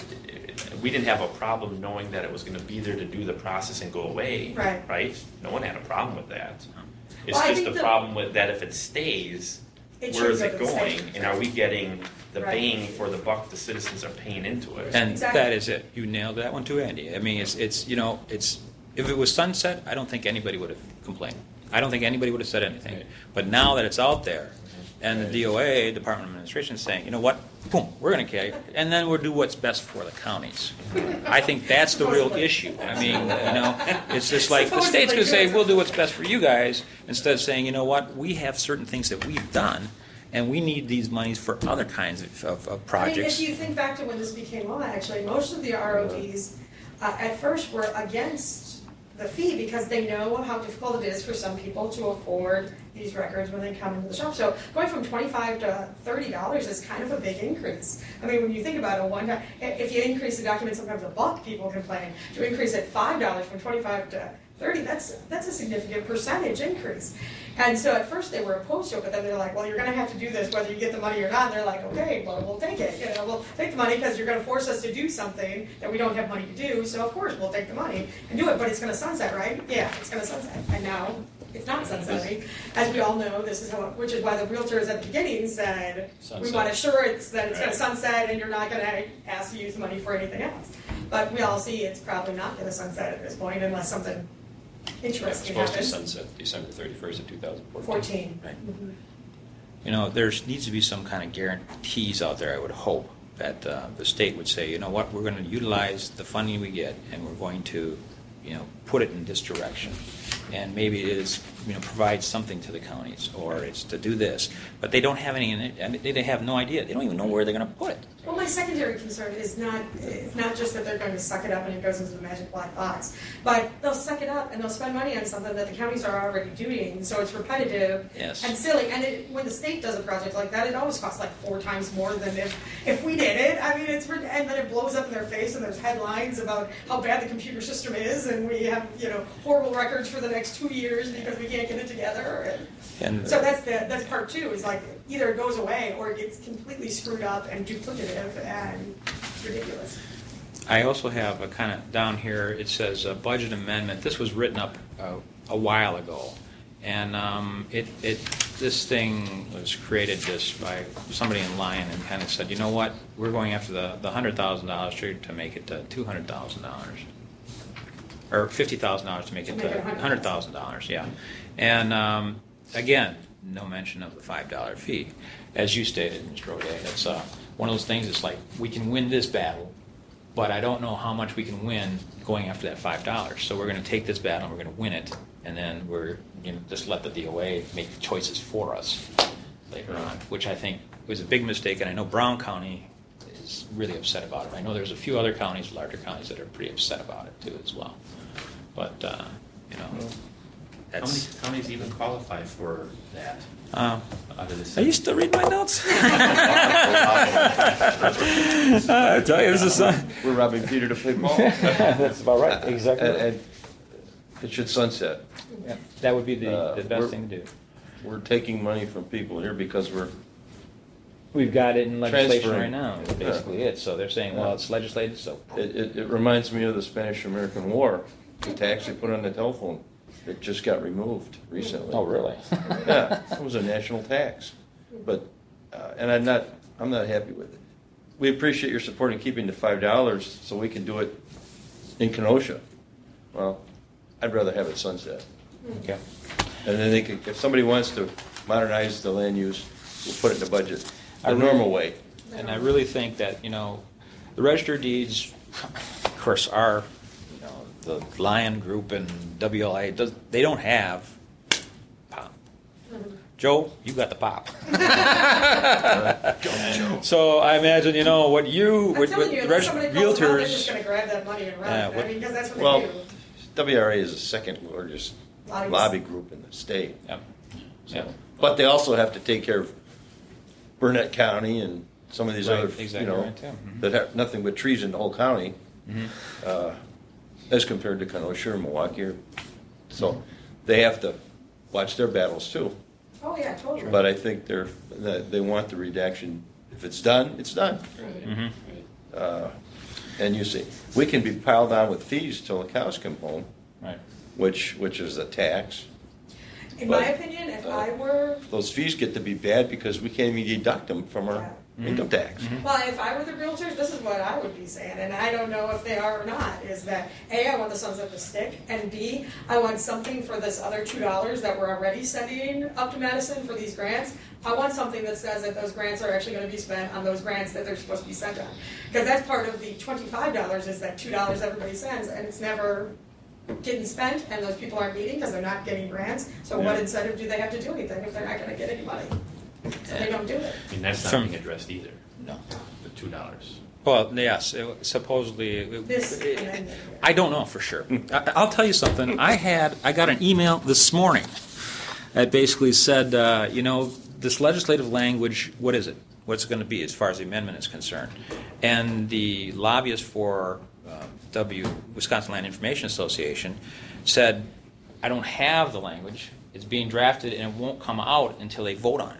we didn't have a problem knowing that it was going to be there to do the process and go away. Right. Right? No one had a problem with that. It's Well, I just think the the- problem with that if it stays, It where is should it go to the going? state. And are we getting the Right. bang for the buck the citizens are paying into it? And Exactly. that is it. You nailed that one too, Andy. I mean, it's, it's you know, it's if it was sunset, I don't think anybody would have complained. I don't think anybody would have said anything. But now that it's out there, and the D O A, Department of Administration, is saying, you know what, boom, we're going to carry, and then we'll do what's best for the counties. I think that's the real issue. I mean, you know, it's just like the state's going to say, we'll do what's best for you guys, instead of saying, you know what, we have certain things that we've done, and we need these monies for other kinds of, of, of projects. I mean, if you think back to when this became law, actually, most of the R O Ds uh, at first were against the fee because they know how difficult it is for some people to afford these records when they come into the shop. So going from twenty-five to thirty dollars is kind of a big increase. I mean, when you think about it, one time, if you increase the document sometimes a buck, people complain. To increase it five dollars from twenty-five to thirty, that's that's a significant percentage increase. And so at first they were opposed to it, but then they're like, well, you're going to have to do this whether you get the money or not. And they're like, okay, well, we'll take it. You know, we'll take the money because you're going to force us to do something that we don't have money to do. So of course we'll take the money and do it. But it's going to sunset, right? Yeah, it's going to sunset. And now it's not sunsetting. As we all know, this is how, which is why the realtors at the beginning said, Sunset. we want assurance that it's going Right. to sunset and you're not going to ask to use the money for anything else. But we all see it's probably not going to sunset at this point unless something It's interesting supposed to happens. sunset December thirty-first of two thousand fourteen. fourteen. Right. Mhm. You know, there needs to be some kind of guarantees out there, I would hope, that uh, the state would say, you know what, we're going to utilize the funding we get and we're going to, you know, put it in this direction. And maybe it is, you know, provide something to the counties, or it's to do this. But they don't have any, in it, and they they have no idea. They don't even know where they're going to put it. Well, my secondary concern is not it's not just that they're going to suck it up and it goes into the magic black box, but they'll suck it up and they'll spend money on something that the counties are already doing, so it's repetitive Yes. and silly. And it, when the state does a project like that, it always costs like four times more than if if we did it. I mean, it's and then it blows up in their face and there's headlines about how bad the computer system is, and we have you know horrible records for the next two years because we can't get it together. And, And so that's the that's part two is like either it goes away or it gets completely screwed up and duplicative and ridiculous. I also have a kind of down here, it says a budget amendment. This was written up uh, a while ago. And um, it, it this thing was created just by somebody in Lyon and kind of said, you know what, we're going after the, the one hundred thousand dollars to make it to two hundred thousand dollars. Or fifty thousand dollars to make it To make to it one hundred thousand dollars, yeah. And um, again, no mention of the five dollar fee. As you stated, Mister O'Day, it's uh, one of those things, it's like, we can win this battle, but I don't know how much we can win going after that five dollars. So we're going to take this battle and we're going to win it, and then we're you know, just let the D O A make the choices for us later on, which I think was a big mistake, and I know Brown County is really upset about it. I know there's a few other counties, larger counties, that are pretty upset about it too as well. But, uh, you know, How many that's... counties even qualify for that? Um, Out of the are city? you still reading my notes? I tell you, this is... Uh, We're robbing Peter to play Paul. that's about right, exactly. And, and it should sunset. Yeah, that would be the, Uh, the best we're- thing to do. We're taking money from people here because we're, We've got it in legislation Transferring. right now, is basically it. So they're saying, well, it's legislated, so... it, it, it reminds me of the Spanish-American War. The tax they put on the telephone, it just got removed recently. Oh, really? Yeah, it was a national tax. But, uh, and I'm not, I'm not happy with it. We appreciate your support in keeping the five dollars so we can do it in Kenosha. Well, I'd rather have it sunset. Okay. And then they could, if somebody wants to modernize the land use, we'll put it in the budget, I the really- normal way. And I really think that, you know, the Register of Deeds, of course, are, you know, the Lion Group and W L A, does, they don't have pop. Joe, you got the pop. So I imagine, you know, what you, I'm what, telling what you, the unless reg- somebody calls them out, they're just realtors, gonna grab that money and run. Yeah, I what- mean, because that's what Well, they do. W R A is the second largest Lobbies. lobby group in the state. yeah, yeah, But they also have to take care of Burnett County and some of these Right, other, you exactly know, right, too. Mhm. that have nothing but trees in the whole county, Mhm. uh, as compared to Kenosha or Milwaukee. Or, so they have to watch their battles too. Oh, yeah, totally. But I think they're that they want the redaction. If it's done, it's done. Right, Mhm. right. Uh, and you see, we can be piled on with fees till the cows come home, right. which which is a tax. In my but, opinion, if uh, I were, Those fees get to be bad because we can't even deduct them from our Mhm. income tax. well, if I were the realtors, this is what I would be saying, and I don't know if they are or not, is that, A, I want the sunset to stick, and B, I want something for this other two dollars that we're already sending up to Madison for these grants. I want something that says that those grants are actually gonna be spent on those grants that they're supposed to be spent on. Because that's part of the twenty-five dollars is that two dollars everybody sends, and it's never getting spent, and those people aren't meeting because they're not getting grants. So what Yeah. incentive do they have to do anything if they're not gonna get any money? So they don't do it. I mean, that's not From- being addressed either, No. the two dollars. Well, yes, it, supposedly. It, This it- amendment here. I don't know for sure. I, I'll tell you something. I had I got an email this morning that basically said, uh, you know, this legislative language. What is it? What's it going to be as far as the amendment is concerned? And the lobbyist for uh, W Wisconsin Land Information Association said, I don't have the language. It's being drafted and it won't come out until they vote on it.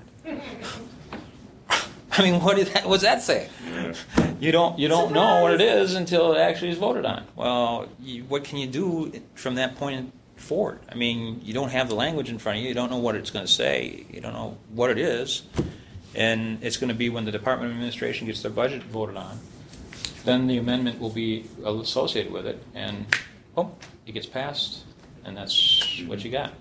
I mean, what is that, what's that say? You don't you don't know what it is until it actually is voted on. Well, you, what can you do from that point forward? I mean, you don't have the language in front of you. You don't know what it's going to say. You don't know what it is, and it's going to be when the Department of Administration gets their budget voted on. Then the amendment will be associated with it, and oh, it gets passed, and that's what you got.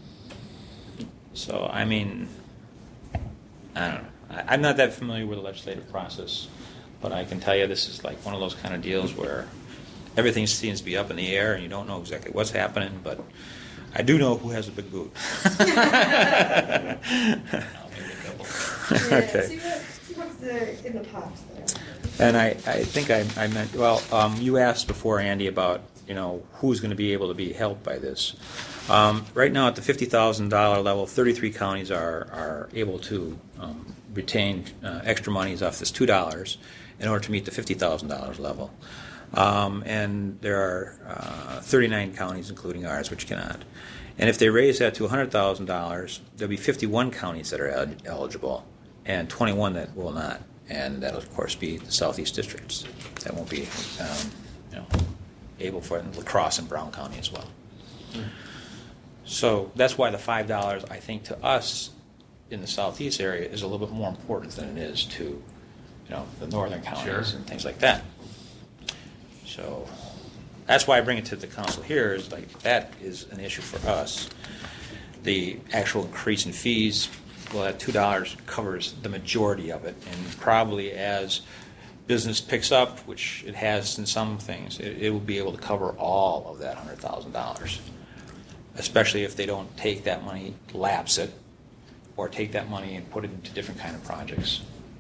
So, I mean, I don't know. I- I'm not that familiar with the legislative process, but I can tell you this is like one of those kind of deals where everything seems to be up in the air and you don't know exactly what's happening, but I do know who has a big boot. I'll make a couple. Yeah, Okay. see what, see what's the, in the pot there. And I, I think I, I meant, well, um, you asked before, Andy, about, you know, who's going to be able to be helped by this. Um, right now, at the fifty thousand dollars level, thirty-three counties are, are able to um, retain uh, extra monies off this two dollars in order to meet the fifty thousand dollars level. Um, and there are uh, thirty-nine counties, including ours, which cannot. And if they raise that to one hundred thousand dollars, there'll be fifty-one counties that are el- eligible and twenty-one that will not. And that'll, of course, be the southeast districts. That won't be um, you know, able for it in La Crosse and Brown County as well. So that's why the five dollars, I think, to us in the southeast area is a little bit more important than it is to, you know, the northern counties Sure. and things like that. So that's why I bring it to the council here, is like, that is an issue for us. The actual increase in fees, well, that two dollars covers the majority of it, and probably as business picks up, which it has in some things, it, it will be able to cover all of that one hundred thousand dollars, especially if they don't take that money, lapse it, or take that money and put it into different kind of projects.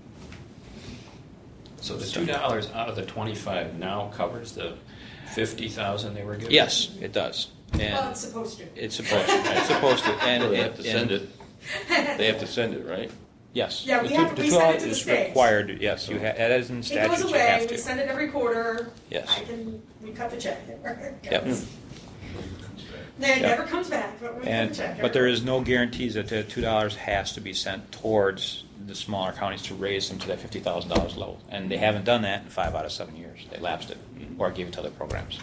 So the two dollars out of the twenty-five now covers the fifty thousand they were given? Yes, it does. And Well, it's supposed to. it's supposed to. It's supposed to. And Well, they have to and- send it. They have to send it, right? Yes. Yeah, we The have- two- we the send it two to the is state. required. to- Yes, you have. As in It statute, goes you away, have we to. send it every quarter. Yes. I can, we cut the check. Yep. It Yep. never comes back, but we cut the And check. but there is no guarantees that the two dollars has to be sent towards the smaller counties to raise them to that fifty thousand dollars level, and they haven't done that in five out of seven years. They lapsed it or gave it to other programs.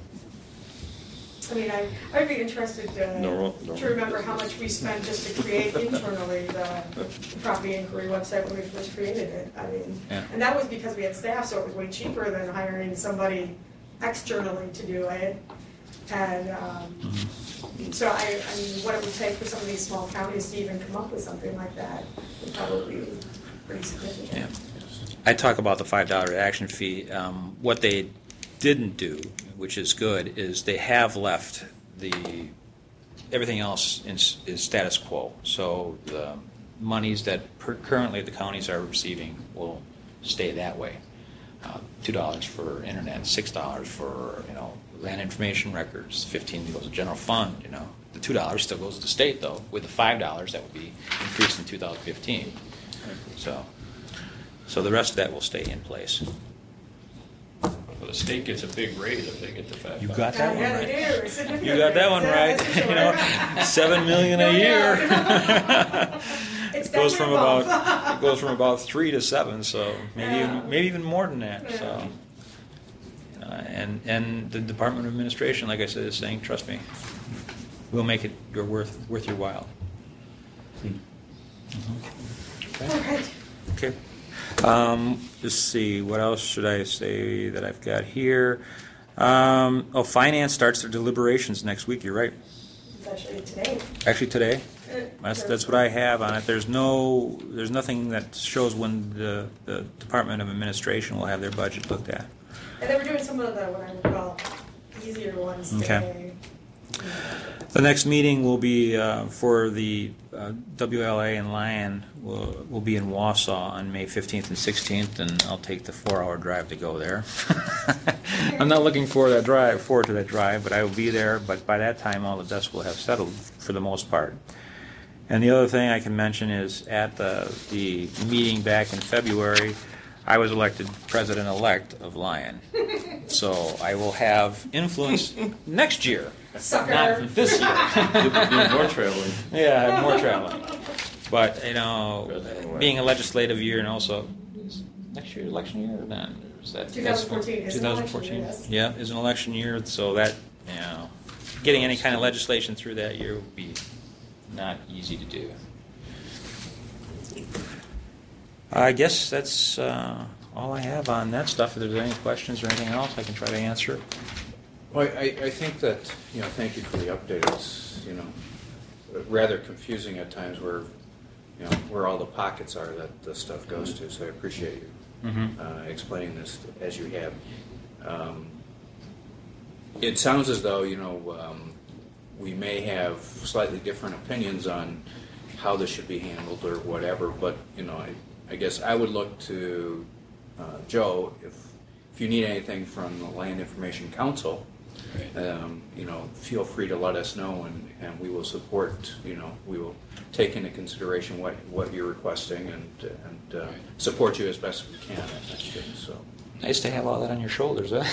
I mean, I, I'd be interested uh, No, no. to remember how much we spent just to create internally the property inquiry website when we first created it. I mean, Yeah. and that was because we had staff, so it was way cheaper than hiring somebody externally to do it. And um, Mm-hmm. so I, I mean, what it would take for some of these small counties to even come up with something like that would probably be pretty significant. Yeah. I talk about the five dollar action fee. Um, what they didn't do, which is good, is they have left the everything else in, is status quo. So the monies that per, currently the counties are receiving will stay that way. Uh, Two dollars for internet, six dollars for you know land information records, fifteen goes to general fund. You know the two dollars still goes to the state though. With the five dollars that would be increased in two thousand fifteen. So, so the rest of that will stay in place. Well, the state gets a big raise if they get the five. You got that one Yeah, right. they do. Significant You got that one raise, right. that's for You know, sure. seven million a No, year. yeah. It's It goes from definitely about above. it goes from about three to seven, so maybe Yeah. even, maybe even more than that. So, Yeah. you know, and and the Department of Administration, like I said, is saying, trust me, we'll make it your worth worth your while. All right. Okay. Um, let's see. What else should I say that I've got here? Um, oh, finance starts their deliberations next week. You're right. It's actually today. Actually, today. Uh, That's that's what I have on it. There's no there's nothing that shows when the, the Department of Administration will have their budget looked at. And they were doing some of the, what I would call, easier ones Okay. today. The next meeting will be uh, for the uh, W L A and Lion will will be in Wausau on May fifteenth and sixteenth, and I'll take the four-hour drive to go there. I'm not looking for that drive forward to that drive, but I will be there. But by that time, all the dust will have settled for the most part. And the other thing I can mention is at the the meeting back in February, I was elected president-elect of Lion. So I will have influence next year. Sucker. Not this year. You'll be doing more traveling. Yeah, I have more traveling. But, you know, President-elect. being a legislative year and also, is next year election year or not? Is that- that's- twenty fourteen is an election year, twenty fourteen. yes. Yeah, is an election year, so that, you know, getting any kind of legislation through that year would be not easy to do. I guess that's uh, all I have on that stuff. If there's any questions or anything else, I can try to answer. Well, I, I think that, you know, thank you for the update. It's, you know, rather confusing at times where, you know, where all the pockets are that the stuff goes to. So I appreciate you Mm-hmm. uh, explaining this as you have. Um, it sounds as though, you know, um, we may have slightly different opinions on how this should be handled or whatever, but, you know, I, I guess I would look to uh, Joe if, if you need anything from the Land Information Council. Um, you know, feel free to let us know, and, and we will support. You know, we will take into consideration what, what you're requesting, and and uh, support you as best we can. I think, so. Nice to have all that on your shoulders, huh?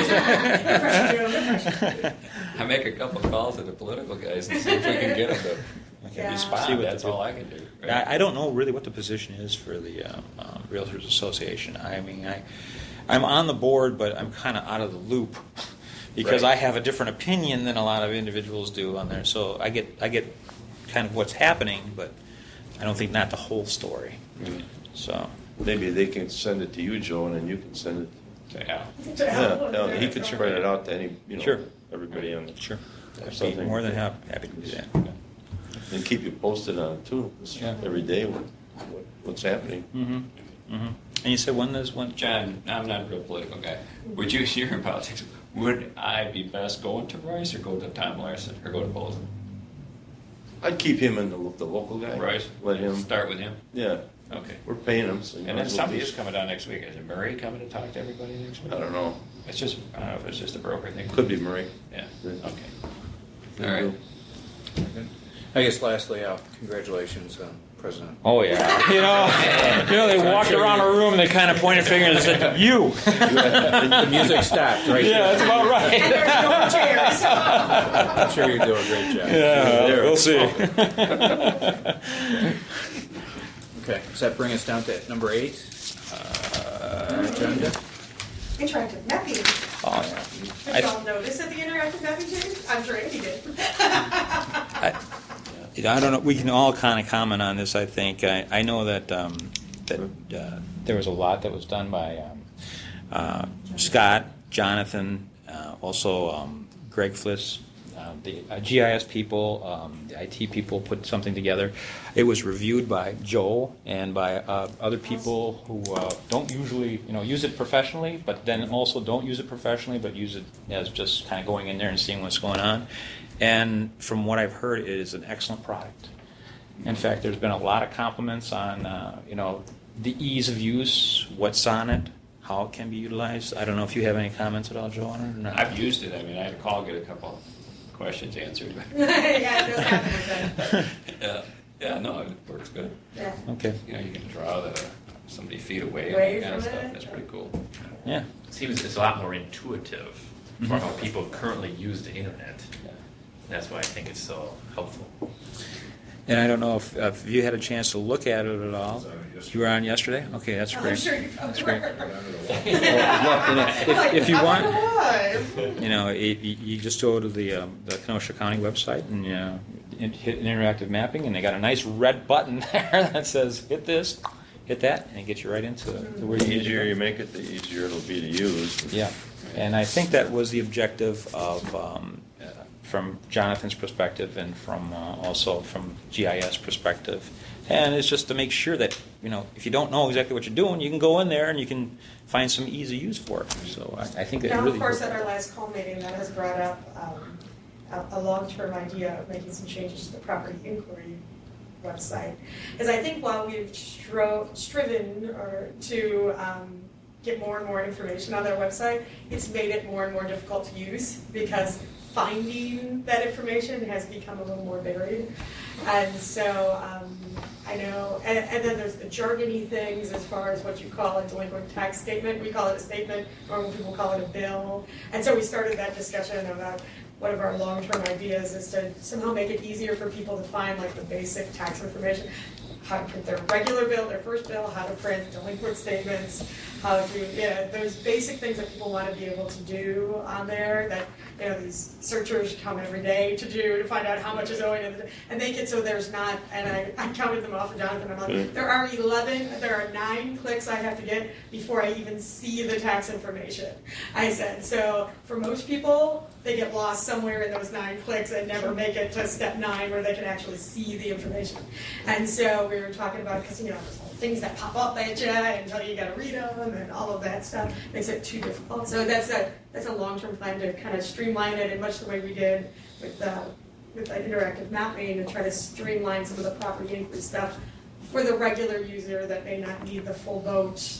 I make a couple calls to the political guys and see if we can get them to Yeah. respond. See what That's they do. all I can do. right? I, I don't know really what the position is for the uh, uh, Realtors Association. I mean, I, I'm on the board, but I'm kind of out of the loop because Right. I have a different opinion than a lot of individuals do on there. So I get I get kind of what's happening, but I don't think not the whole story. So Maybe they can send it to you, Joe, and then you can send it. So, yeah. Yeah, yeah, he could spread it out to any, you know, Sure. everybody on, sure, or I'd be something. more than happy, happy to do that. And keep you posted on it too, Yeah. every day what, what- what's happening. Mm-hmm. Mm-hmm. And you said when there's one. John, I'm not a real political guy. Would you, you're in politics, would I be best going to Royce or go to Tom Larson or go to both? I'd keep him in the, the local guy. Royce? Let him, Start with him? yeah, Okay. we're paying him. So you And might then as well somebody do- is coming down next week. Is it Murray coming to talk to everybody next week? I don't know, It's just, I don't know if it's just a broker thing. could be Murray. Yeah, Yeah. okay. All right. I guess lastly, uh, congratulations, uh, President. Oh yeah, you know, you know they walked around a room and they kind of pointed fingers and said, "You." The music stopped right Yeah, there. that's about right. And there's no chairs. I'm sure you do a great job. Yeah, we'll see. Okay, does that bring us down to number eight? Uh, agenda? Interactive mapping. Oh yeah. Did I- y'all notice that the interactive mapping changed? I'm sure Andy did. I, I don't know. We can all kind of comment on this. I think I, I know that um, that uh, there was a lot that was done by um, uh, Scott, Jonathan, uh, also um, Greg Fliss, uh, the uh, G I S people, um, the I T people put something together. It was reviewed by Joel and by uh, other people who uh, don't usually, you know, use it professionally, but then also don't use it professionally, but use it as just kind of going in there and seeing what's going on. And from what I've heard, it is an excellent product. In fact, there's been a lot of compliments on, uh, you know, the ease of use, what's on it, how it can be utilized. I don't know if you have any comments at all, Joe, on it or not. I've used it. I mean, I had to call, get a couple questions answered. Yeah, it does happen with that. yeah, yeah, no, it works good. Yeah. Okay. You know, you can draw the somebody feet away Away and that kind of from stuff. it, That's yeah. pretty cool. Yeah. Seems it's a lot more intuitive for how people currently use the internet. Yeah. That's why I think it's so helpful. And I don't know if, if you had a chance to look at it at all. Was on it yesterday. You were on yesterday? Okay, that's I'm great. sure you That's probably great. were. If, if you I'm want, alive. you know, it, you you just go to the um, the Kenosha County website and you know, in- hit interactive mapping, and they got a nice red button there that says hit this, hit that, and it gets you right into to where The you need to easier go. you make it, the easier it'll be to use. Yeah, and I think that was the objective of, um, uh, from Jonathan's perspective and from uh, also from G I S perspective. And it's just to make sure that, you know, if you don't know exactly what you're doing, you can go in there and you can find some easy use for it. So I, I think that Now, really. of course, at our last call meeting, that has brought up um, a, a long-term idea of making some changes to the property inquiry website. Because I think while we've stro- striven or to um, get more and more information on their website, it's made it more and more difficult to use because finding that information has become a little more varied. And so um, I know, and, and then there's the jargony things as far as what you call a delinquent tax statement. We call it a statement, or people call it a bill. And so we started that discussion about one of our long-term ideas is to somehow make it easier for people to find like the basic tax information, how to print their regular bill, their first bill, how to print delinquent statements, how to, yeah, those basic things that people want to be able to do on there that, you know, these searchers come every day to do to find out how much is owing, and, and make it so there's not, and I, I counted them off for Jonathan, I'm like, there are eleven, there are nine clicks I have to get before I even see the tax information. I said, so for most people, they get lost somewhere in those nine clicks and never make it to step nine where they can actually see the information. And so we were talking about, because, you know, there's all the things that pop up at you until you got to read them and all of that stuff makes it too difficult. So that's a that's a long-term plan to kind of streamline it in much the way we did with the, with the interactive mapping and try to streamline some of the property inquiry stuff for the regular user that may not need the full boat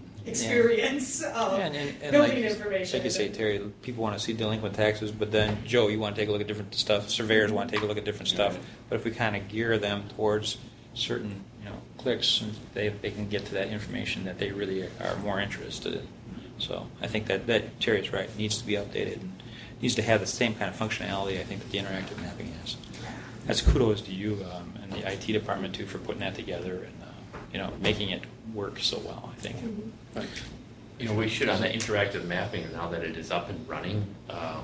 experience of Yeah, and, and, and building like, information. like you say, Terry, people want to see delinquent taxes, but then Joe, you want to take a look at different stuff. Surveyors want to take a look at different stuff. But if we kind of gear them towards certain, you know, clicks, they they can get to that information that they really are more interested in. So I think that that Terry's right. It needs to be updated and needs to have the same kind of functionality I think that the interactive mapping has. That's kudos to you um, and the I T department too for putting that together and uh, you know making it work so well. I think. Mm-hmm. You know, we should, on the interactive mapping, now that it is up and running, uh,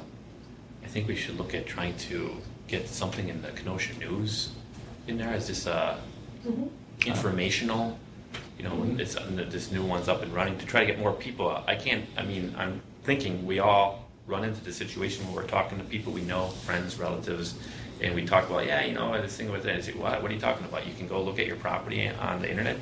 I think we should look at trying to get something in the Kenosha News in there as this, uh, informational. You know, it's this new one's up and running to try to get more people out. I can't. I mean, I'm thinking we all run into the situation where we're talking to people we know, friends, relatives, and we talk about, yeah, you know, this thing with it. And say, what? What are you talking about? You can go look at your property on the internet.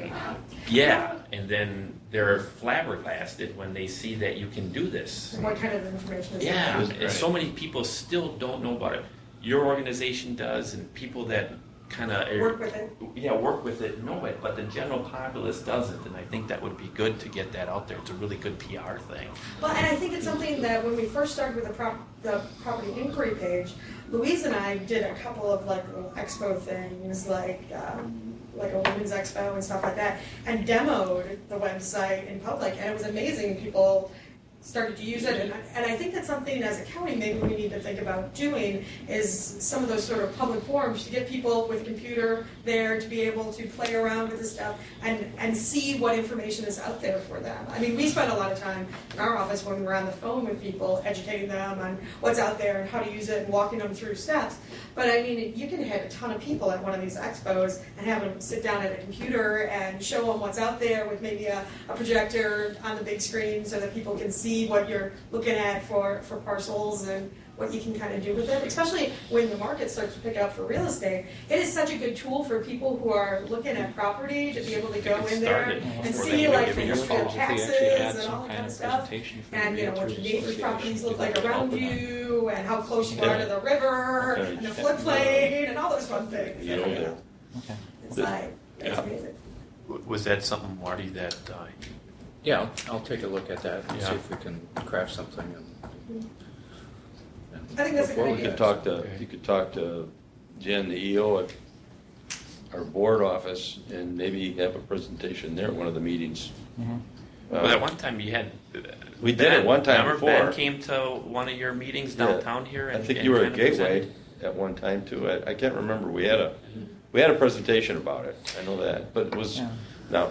Yeah, and then they're flabbergasted when they see that you can do this. What kind of information is Yeah, that? and so many people still don't know about it. Your organization does, and people that kind of Work with it. yeah, work with it, know it, but the general populace doesn't, and I think that would be good to get that out there. It's a really good P R thing. Well, and I think it's something that when we first started with the, prop, the property inquiry page, Louise and I did a couple of like little expo things, like um, like a women's expo and stuff like that, and demoed the website in public, and it was amazing. People started to use it, and, and I think that's something as a county maybe we need to think about doing is some of those sort of public forums to get people with a computer there to be able to play around with this stuff and, and see what information is out there for them. I mean, we spend a lot of time in our office when we're on the phone with people, educating them on what's out there and how to use it and walking them through steps. But I mean, you can hit a ton of people at one of these expos and have them sit down at a computer and show them what's out there with maybe a, a projector on the big screen so that people can see what you're looking at for, for parcels and what you can kind of do with it, especially when the market starts to pick up for real estate. It is such a good tool for people who are looking at property to be able to go in there and see like the history of taxes and all that kind of stuff, and you know what your neighbor's properties look like around you, and how close you are to the river and the floodplain and all those fun things. You know, Yeah. there. Okay. It's like, it's Yeah. amazing. W- Was that something, Marty, that uh, Yeah, I'll, I'll take a look at that and Yeah. see if we can craft something. And, and I think that's a before good we You idea. could talk to, you could talk to Jen, the E O at our board office, and maybe have a presentation there at one of the meetings. Mm-hmm. Uh, well, at one time you had. uh, We did it Ben, one time remember before. Ben came to one of your meetings Yeah. downtown here? I And, think and you were at kind of Gateway presented? at one time too. I, I can't remember. We had a, we had a presentation about it. I know that, but it was, Yeah. now,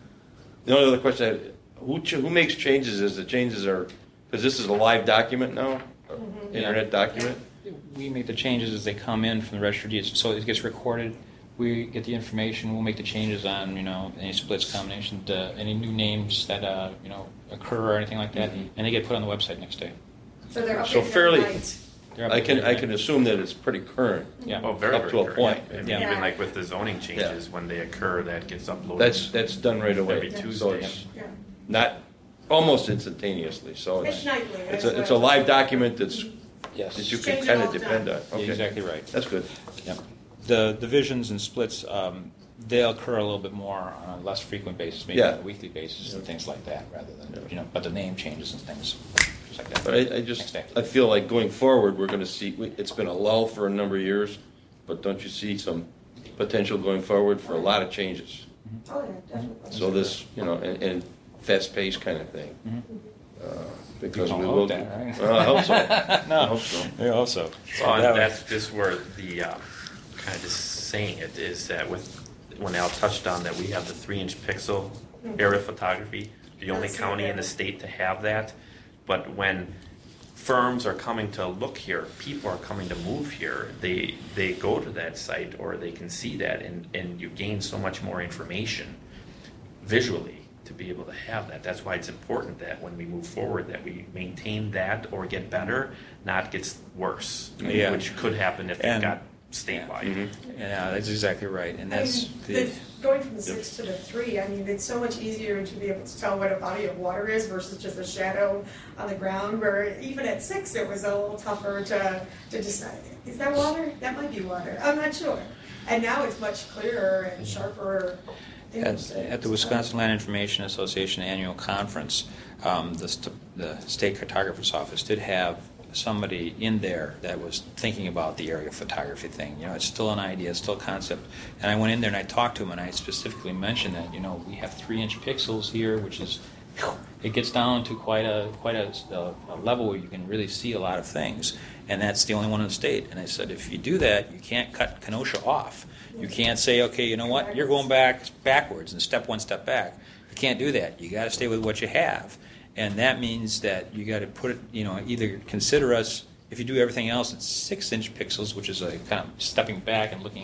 the only other question I had, who, ch- who makes changes is the changes are, because this is a live document now, Mhm. internet document? We make the changes as they come in from the register of deeds, so it gets recorded. We get the information. We'll make the changes on, you know, any splits, combinations, uh, any new names that uh, you know occur or anything like that, Mhm. and they get put on the website next day. So they're So updated fairly- every night. They're I can, I updated. can assume that it's pretty current. Yeah. Oh, very, Up very to a current. point. I mean, Yeah. even like with the zoning changes, when they occur, that gets uploaded. That's, that's done right away. Every So Tuesday. it's Yeah. not, almost instantaneously, so It's it's, nightly. it's that's a, what it's a I'm- live document that's, Yes. that you can Change it kind all of the depend time. on. You're Okay. exactly right. That's good. Yep. The divisions and splits, um, they'll occur a little bit more on a less frequent basis, maybe Yeah. on a weekly basis and Yeah. things like that, rather than, Yeah. you know, but the name changes and things, just like that. But I, I Next just, day. I feel like going forward, we're gonna see, we- it's been a lull for a number of years, but don't you see some potential going forward for a lot of changes? Oh, yeah, definitely. So this, you know, and, and fast-paced kind of thing. Mhm. Uh, Because You we don't will. hope that, right? Well, I hope so. I No, hope so. I hope so. Well, and That was- that's just where the uh, kind of just saying it is that with when Al touched on that we have the three-inch pixel aerial photography, the only That's county in the okay. state to have that. But when firms are coming to look here, people are coming to move here, they they go to that site or they can see that, and and you gain so much more information visually to be able to have that. That's why it's important that when we move forward that we maintain that or get better, not gets worse, Yeah. which could happen if it And- got statewide. Mhm. Yeah, that's exactly right, and I that's mean, the. the, going from the six to the three, I mean, it's so much easier to be able to tell what a body of water is versus just a shadow on the ground, where even at six, it was a little tougher to, to decide, is that water? That might be water, I'm not sure. And now it's much clearer and sharper. At, at the Wisconsin Land Information Association annual conference, um, the, st- the state cartographer's office did have somebody in there that was thinking about the aerial photography thing. You know, it's still an idea, it's still a concept. And I went in there and I talked to him and I specifically mentioned that, you know, we have three-inch pixels here, which is, it gets down to quite a quite a, a level where you can really see a lot of things. And that's the only one in the state. And I said, if you do that, you can't cut Kenosha off. You can't say, okay, you know what, you're going back backwards and step one step back. You can't do that. You got to stay with what you have. And that means that you got to put it, you know, either consider us, if you do everything else, it's six inch pixels, which is a kind of stepping back and looking at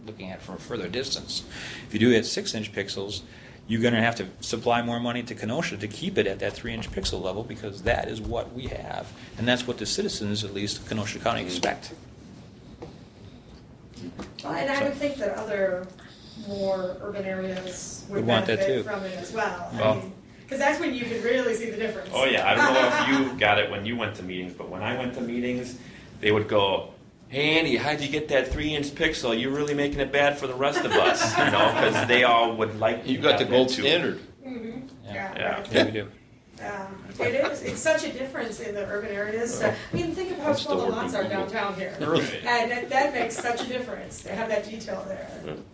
looking at it from a further distance. If you do it at six-inch pixels, you're going to have to supply more money to Kenosha to keep it at that three-inch pixel level, because that is what we have, and that's what the citizens, at least Kenosha County, expect. Well, and I would think that other more urban areas would Would want that benefit too. from it as well. I Well- mean, because that's when you can really see the difference. Oh yeah, I don't know if you got it when you went to meetings, but when I went to meetings, they would go, "Hey Andy, how'd you get that three-inch pixel? You're really making it bad for the rest of us," you know, because they all would like. You got the have gold that too. standard. Mhm. Yeah. Yeah, Yeah. right. Yeah, we do. Um, it is. It's such a difference in the urban areas. So, I mean, think of how I'm still small the working lots are Google. downtown here, Right. and that, that makes such a difference. They have that detail there.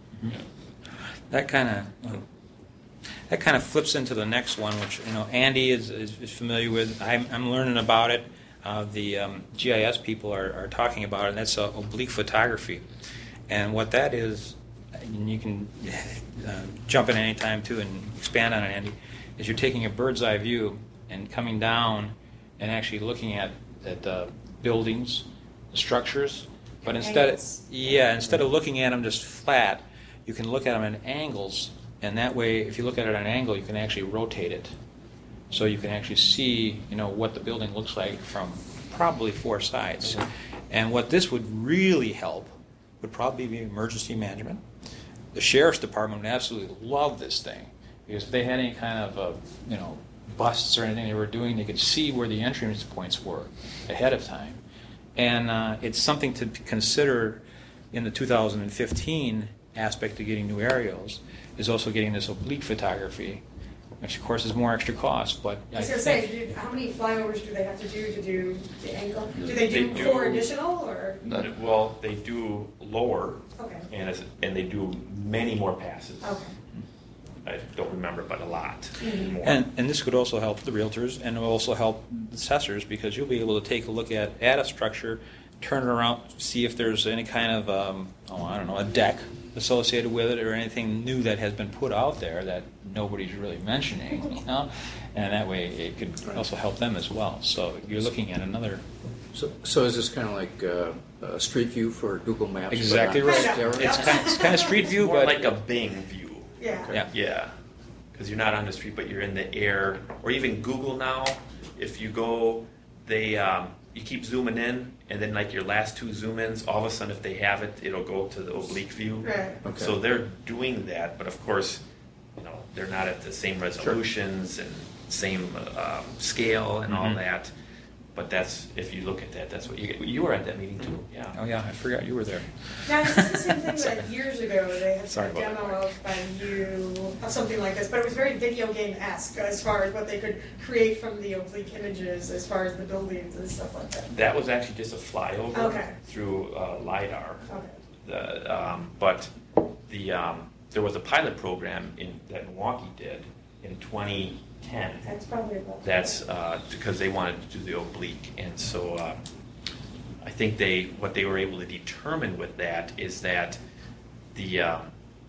That kind of that kind of flips into the next one, which you know Andy is, is, is familiar with. I'm, I'm learning about it. Uh, the um, G I S people are, are talking about it, and that's uh, oblique photography. And what that is, and you can uh, jump in any time too and expand on it, Andy, is you're taking a bird's eye view and coming down and actually looking at at uh, buildings, structures, but And instead, angles. yeah, instead of looking at them just flat, you can look at them at angles, and that way, if you look at it at an angle, you can actually rotate it, so you can actually see, you know, what the building looks like from probably four sides. And what this would really help would probably be emergency management. The sheriff's department would absolutely love this thing, because if they had any kind of, uh, you know, busts or anything they were doing, they could see where the entrance points were ahead of time. And uh, it's something to consider in the two thousand fifteen aspect of getting new aerials, is also getting this oblique photography, which of course is more extra cost, but I was going to say, do, how many flyovers do they have to do to do the angle? Do they do, They do- four additional, or? Not- Well, they do lower, Okay, and it's, and they do many more passes. okay. I don't remember, but a lot Mhm. more. And, and this could also help the realtors, and it will also help the assessors, because you'll be able to take a look at, at a structure, turn it around, see if there's any kind of, um, oh, I don't know, a deck associated with it, or anything new that has been put out there that nobody's really mentioning, you know? And that way it could also help them as well. So you're looking at another... So, so is this kind of like uh, a street view for Google Maps? but Exactly not right. steroids? It's kind of, it's kind of street It's view, more but... like a Bing view. Yeah. Yeah. Yeah, because you're not on the street, but you're in the air. Or even Google now, if you go, they um, you keep zooming in, and then like your last two zoom-ins, all of a sudden, if they have it, it'll go to the oblique view. Right. Okay. So they're doing that, but of course, you know, they're not at the same resolutions and same um, scale and all Mhm. that. But that's, if you look at that, that's what you get. You were at that meeting too, yeah. Oh yeah, I forgot you were there. Now, is this the same thing that years ago they had Sorry a about demo that. of by you of something like this, but it was very video game-esque as far as what they could create from the oblique images, as far as the buildings and stuff like that. That was actually just a flyover Okay. through uh, LiDAR. Okay. The, um, but the um, there was a pilot program in that Milwaukee did in twenty ten. That's probably about. That's uh, because they wanted to do the oblique, and so uh, I think they what they were able to determine with that is that the uh,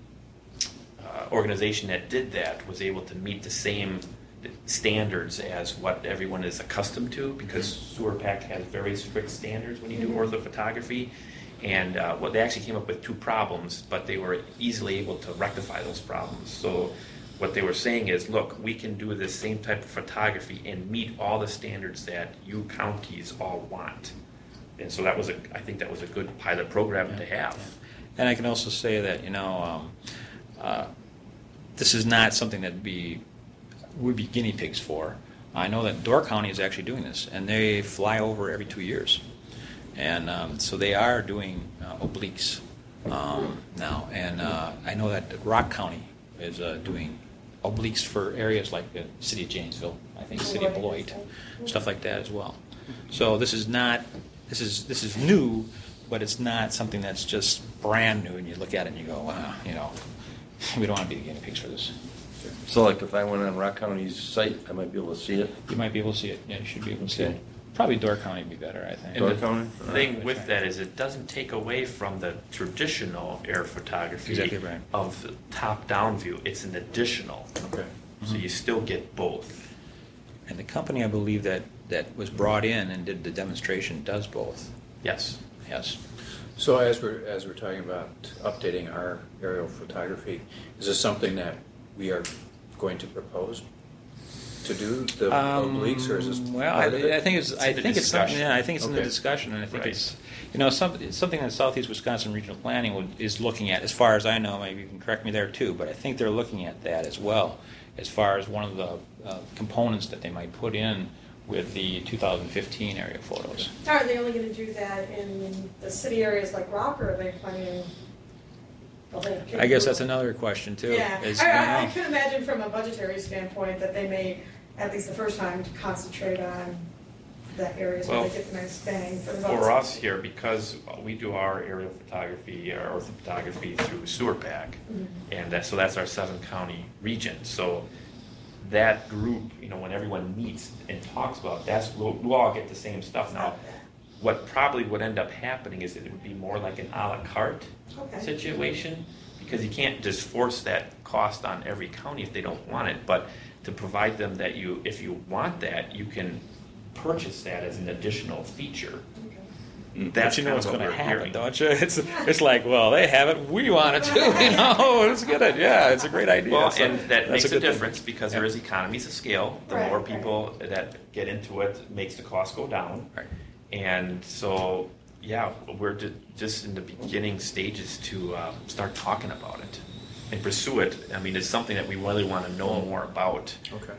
uh, organization that did that was able to meet the same standards as what everyone is accustomed to, because Sewer Pack has very strict standards when you do orthophotography. And uh, well, they actually came up with two problems, but they were easily able to rectify those problems. So what they were saying is, look, we can do this same type of photography and meet all the standards that you counties all want. And so that was a, I think that was a good pilot program to have. And I can also say that, you know, um, uh, this is not something that be would be guinea pigs for. I know that Door County is actually doing this, and they fly over every two years. And um, so they are doing uh, obliques um, now. And uh, I know that Rock County is uh, doing obliques for areas like the city of Janesville, I think city of Beloit, stuff like that as well. So this is not, this is this is new, but it's not something that's just brand new, and you look at it and you go, wow, you know, we don't want to be the guinea pigs for this. So like if I went on Rock County's site, I might be able to see it? You might be able to see it. Yeah, you should be able to see Okay. it. Probably Door County would be better, I think. And Door the County? thing with that is it doesn't take away from the traditional air photography Exactly right. of the top-down view. It's an additional. Okay. So you still get both. And the company, I believe, that, that was brought in and did the demonstration does both. Yes. Yes. So as we're, as we're talking about updating our aerial photography, is this something that we are going to propose to do, the Um, obliques, or is this well, I, part of it? I think it's, It's I in the think it's something, discussion. yeah, I think it's in the Okay. discussion, and I think Right. it's, you know, some, it's something that Southeast Wisconsin Regional Planning would, is looking at, as far as I know, maybe you can correct me there too, but I think they're looking at that as well, as far as one of the uh, components that they might put in with the two thousand fifteen aerial photos. Are they only gonna do that in the city areas like Rock, or are they planning the whole? I guess that's another question too. Yeah, is, I, you I, I know, could imagine from a budgetary standpoint that they may, at least the first time, to concentrate on the areas where Well, they get the most bang for the buck. For us here, because we do our aerial photography, our earth photography through Sewer Pack, Mhm. and that, so that's our seven county region. So that group, you know, when everyone meets and talks about, that's, we'll, we'll all get the same stuff now. What probably would end up happening is that it would be more like an a la carte Okay. situation, because you can't just force that cost on every county if they don't want it, but to provide them that you, if you want that, you can purchase that as an additional feature. but That's you know kind what's of what going to we're happen, hearing. don't you? It's, it's like, well, they have it, we want it too, you know, let's get it, yeah, it's a great idea. Well, So and that that's makes a, good thing. difference because there Yeah. is economies of scale. The Right, more right. people that get into it makes the cost go down. Right. And so, yeah, we're ju- just in the beginning stages to um, start talking about it and pursue it. I mean, it's something that we really want to know more about Okay.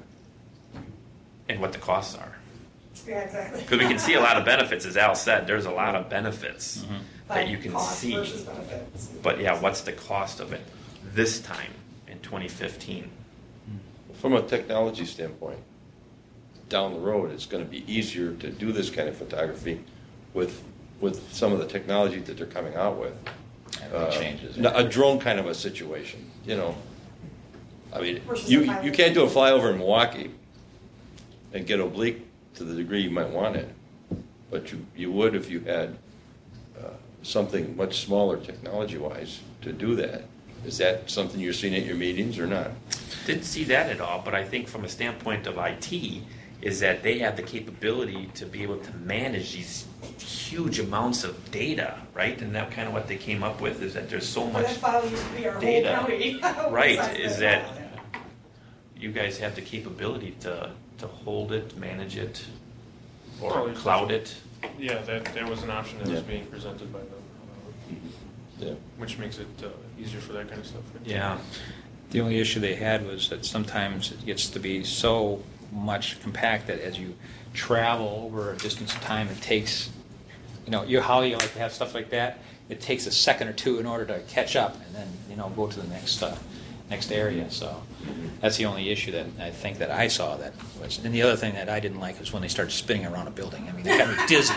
and what the costs are. Yeah, exactly. Because we can see a lot of benefits, as Al said. There's a lot of benefits Mm-hmm. that you can Cost see. versus benefits. But yeah, what's the cost of it this time in twenty fifteen? From a technology standpoint, down the road, it's going to be easier to do this kind of photography with with some of the technology that they're coming out with. That really changes, n- A drone kind of a situation, you know. I mean, Versus you a pilot. you can't do a flyover in Milwaukee and get oblique to the degree you might want it, but you you would if you had uh, something much smaller technology-wise to do that. Is that something you're seeing at your meetings or not? Didn't see that at all, but I think from a standpoint of I T, is that they have the capability to be able to manage these huge amounts of data, right? And that kind of what they came up with, is that there's so Well, much that file used to be our whole data. county. Right, Besides is that file, yeah. you guys have the capability to, to hold it, manage it, Oh, or there's cloud it. Yeah, that, that was an option that was Yeah. being presented by them, uh, Yeah. which makes it uh, easier for that kind of stuff. Yeah. The only issue they had was that sometimes it gets to be so much compact that as you travel over a distance of time, it takes, you know, you how you like to have stuff like that. It takes a second or two in order to catch up, and then you know go to the next uh, next area. So that's the only issue that I think that I saw that was. And the other thing that I didn't like was when they started spinning around a building. I mean, it got me dizzy.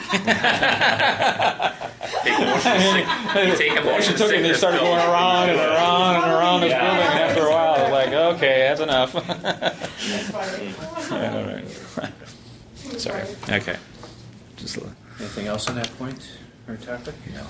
Take a motion sick. You take a motion It took me- They sickness started pill. going around and around and around this Yeah. building, and after a while, I was like, okay, that's enough. That's funny. Yeah, all right. Sorry. Okay. Just a little. Anything else on that point or topic? No.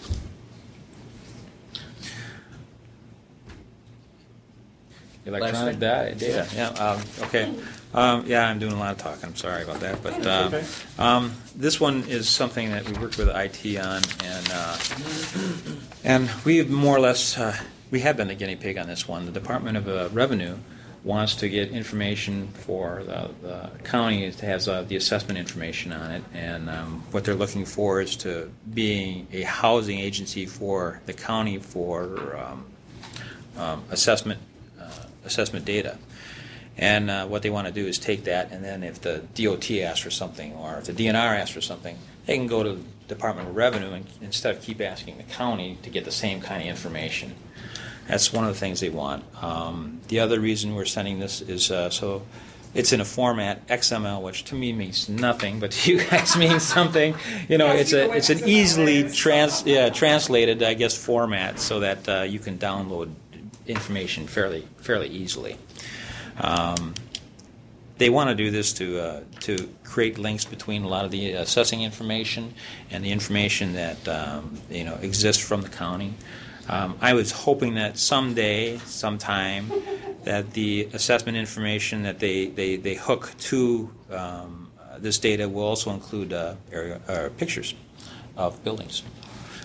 Electronic Last da- data. Yeah. Um, okay. Um, yeah, I'm doing a lot of talking. I'm sorry about that, but um, okay. um, this one is something that we worked with I T on, and uh, and we've more or less uh, we have been the guinea pig on this one. The Department of uh, Revenue wants to get information for the, the county. It has uh, the assessment information on it, and um, what they're looking for is to being a housing agency for the county for um, um, assessment uh, assessment data. And uh, what they want to do is take that, and then if the D O T asks for something, or if the D N R asks for something, they can go to the Department of Revenue and instead of keep asking the county to get the same kind of information. That's one of the things they want. Um, the other reason we're sending this is uh, so it's in a format X M L, which to me means nothing, but to you guys means something. You know, Yes, it's you know a what it's an X M L easily is. trans yeah translated, I guess, format so that uh, you can download information fairly fairly easily. Um, they want to do this to uh, to create links between a lot of the assessing information and the information that um, you know exists from the county. Um, I was hoping that someday, sometime, that the assessment information that they, they, they hook to um, uh, this data will also include uh, area, uh, pictures of buildings.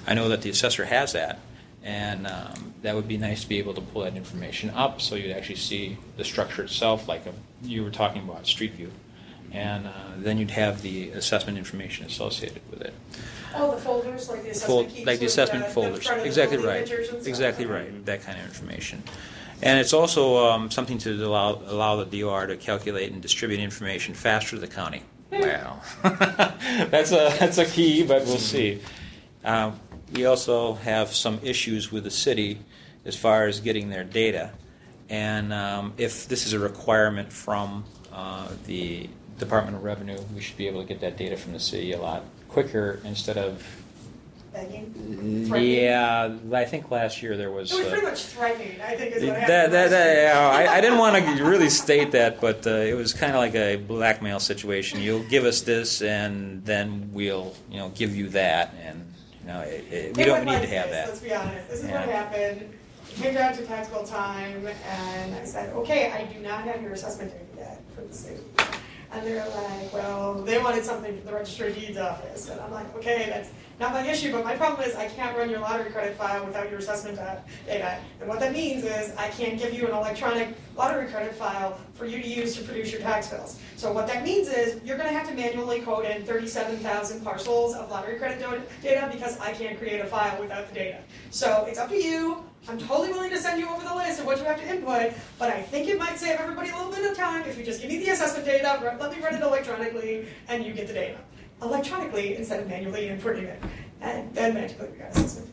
I know that the assessor has that, and um, that would be nice to be able to pull that information up so you'd actually see the structure itself, like a, you were talking about Street View, and uh, then you'd have the assessment information associated with it. Oh, the folders, like the assessment Fold, keys like the with assessment the folders, front of the exactly building right, pictures and stuff. exactly right, that kind of information. And it's also um, something to allow, allow the D O R to calculate and distribute information faster to the county. Wow, that's a that's a key, but we'll see. Uh, we also have some issues with the city as far as getting their data, and um, if this is a requirement from uh, the Department of Revenue, we should be able to get that data from the city a lot quicker instead of. Begging? Threatening? Yeah, I think last year there was. It was uh, pretty much threatening, I think, is what happened. that, that, last that, year. yeah, I, I didn't want to really state that, but uh, it was kind of like a blackmail situation. You'll give us this, and then we'll, you know, give you that, and you know, it, it, we It don't went need to like have this, that. Let's be honest. This is Yeah. what happened. It came down to taxable time, and I said, okay, I do not have your assessment data yet for the city. And they're like, well, they wanted something from the Registry of Deeds office. And I'm like, okay, that's not my issue, but my problem is I can't run your lottery credit file without your assessment data. And what that means is I can't give you an electronic lottery credit file for you to use to produce your tax bills. So what that means is you're going to have to manually code in thirty-seven thousand parcels of lottery credit data because I can't create a file without the data. So it's up to you. I'm totally willing to send you over the list of what you have to input, but I think it might save everybody a little bit of time if you just give me the assessment data, let me run it electronically, and you get the data. Electronically instead of manually inputting it. And then magically we got assessment.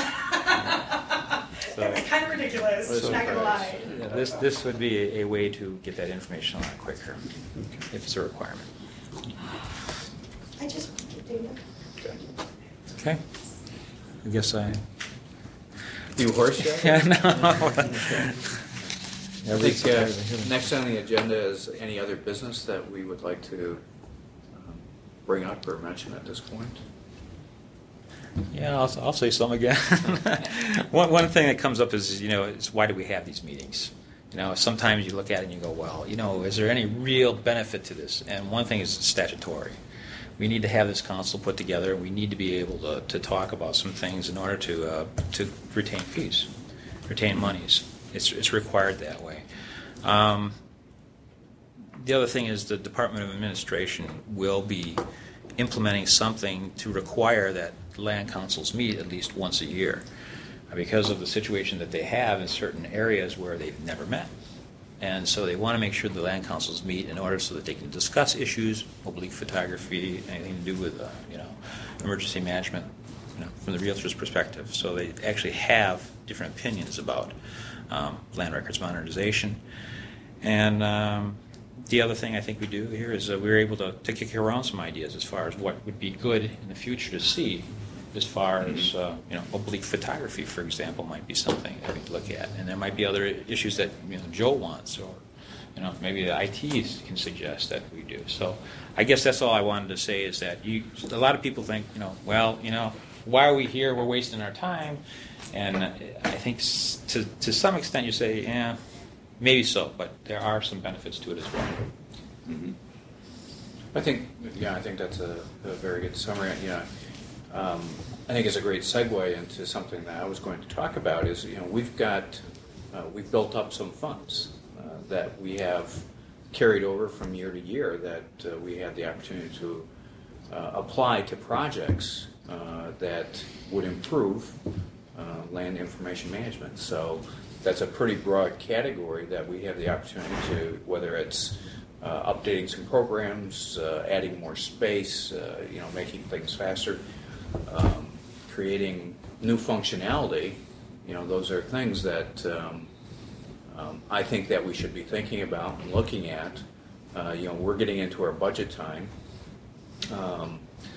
So- It's kind of ridiculous, So- not gonna lie. Yeah, this this would be a, a way to get that information a lot quicker, if it's a requirement. I just want the data. Okay. I guess I. You horse yet? Yeah, no. I think uh, next on the agenda is any other business that we would like to um, bring up or mention at this point. Yeah, I'll, I'll say some again. one, one thing that comes up is, you know, is why do we have these meetings? You know, sometimes you look at it and you go, well, you know, is there any real benefit to this? And one thing is statutory. We need to have this council put together. We need to be able to, to talk about some things in order to uh, to retain fees, retain monies. It's it's required that way. Um, the other thing is the Department of Administration will be implementing something to require that land councils meet at least once a year because of the situation that they have in certain areas where they've never met. And so they want to make sure the land councils meet in order so that they can discuss issues, oblique photography, anything to do with, uh, you know, emergency management, you know, from the realtor's perspective. So they actually have different opinions about um, land records modernization. And um, the other thing I think we do here is uh, we were able to, to kick around some ideas as far as what would be good in the future to see as far as, uh, you know, oblique photography, for example, might be something that we could look at. And there might be other issues that, you know, Joe wants, or, you know, maybe the I Ts can suggest that we do. So I guess that's all I wanted to say is that you, a lot of people think, you know, well, you know, why are we here? We're wasting our time. And I think s- to, to some extent you say, yeah, maybe so, but there are some benefits to it as well. Mm-hmm. I think, yeah, I think that's a, a very good summary. You know, um, I think it's a great segue into something that I was going to talk about. Is you know we've got uh, we've built up some funds uh, that we have carried over from year to year that uh, we have the opportunity to uh, apply to projects uh, that would improve uh, land information management. So that's a pretty broad category that we have the opportunity to, whether it's uh, updating some programs, uh, adding more space, uh, you know, making things faster, um, creating new functionality. You know, those are things that um, um, I think that we should be thinking about and looking at. Uh, you know, we're getting into our budget time. Um,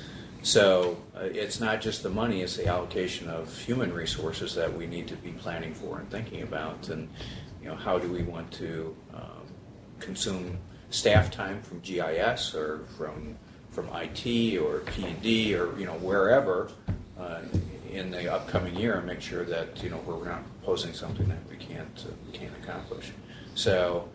so uh, it's not just the money, it's the allocation of human resources that we need to be planning for and thinking about. And, you know, how do we want to um, consume staff time from G I S or from from I T or P and D or, you know, wherever uh, in the upcoming year, and make sure that, you know, we're not proposing something that we can't, uh, we can't accomplish. So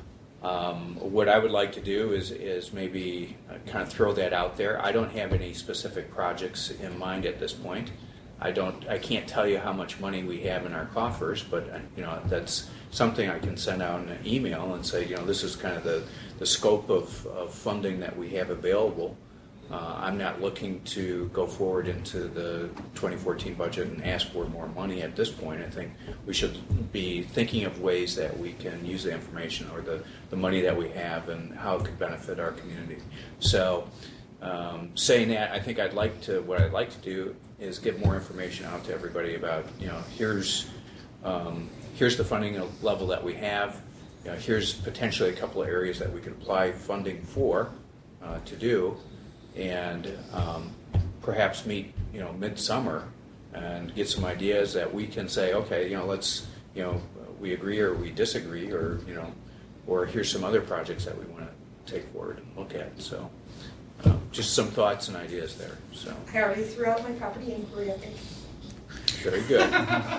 Um, what I would like to do is, is maybe uh, kind of throw that out there. I don't have any specific projects in mind at this point. I don't, I can't tell you how much money we have in our coffers, but uh, you know, that's something I can send out in an email and say, you know, this is kind of the, the scope of, of funding that we have available. Uh, I'm not looking to go forward into the twenty fourteen budget and ask for more money at this point. I think we should be thinking of ways that we can use the information or the, the money that we have and how it could benefit our community. So um, saying that, I think I'd like to, what I'd like to do is get more information out to everybody about, you know, here's um, here's the funding level that we have. You know, here's potentially a couple of areas that we could apply funding for uh, to do, and um, perhaps meet, you know, midsummer and get some ideas that we can say, okay, you know, let's, you know, we agree or we disagree, or you know, or here's some other projects that we want to take forward and look at. So. Uh, just some thoughts and ideas there. So I already threw out my property inquiry, I think. very good.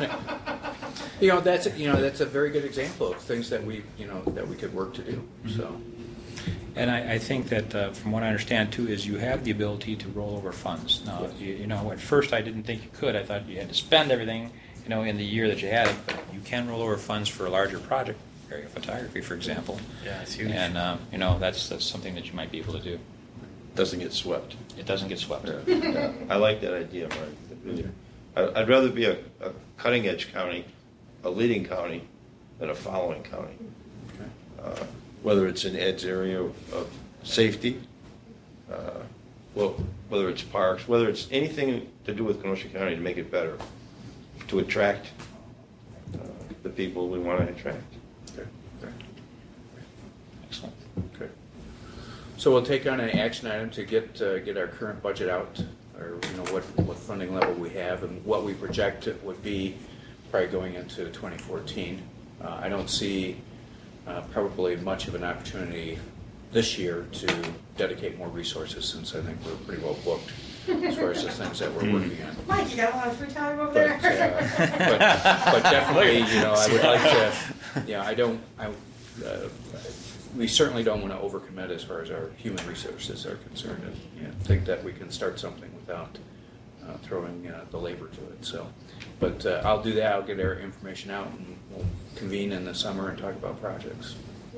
you know, that's a, you know that's a very good example of things that we you know that we could work to do. So, And I, I think that uh, from what I understand too is you have the ability to roll over funds. Now, Yes. you, you know, at first I didn't think you could. I thought you had to spend everything, you know, in the year that you had it. But you can roll over funds for a larger project, area photography, for example. Yeah, it's huge. And um, you know, that's that's something that you might be able to do. Doesn't get swept. It doesn't get swept. Yeah, yeah. I like that idea, Mark. Really. I- I'd rather be a, a cutting edge county, a leading county, than a following county. Uh, whether it's in Ed's area of, of safety, uh, well, whether it's parks, whether it's anything to do with Kenosha County to make it better, to attract uh, the people we want to attract. okay. Okay. Excellent. Okay. So we'll take on an action item to get uh, get our current budget out, or you know what what funding level we have and what we project it would be, probably going into twenty fourteen. Uh, I don't see uh, probably much of an opportunity this year to dedicate more resources, since I think we're pretty well booked as far as the things that we're working on. Mike, you got a lot of free time over But, there. uh, but, but definitely, you know, I would like to, you know, I don't, I, uh, we certainly don't want to overcommit as far as our human resources are concerned, and you know, think that we can start something without uh, throwing uh, the labor to it. So, but uh, I'll do that. I'll get our information out, and we'll convene in the summer and talk about projects.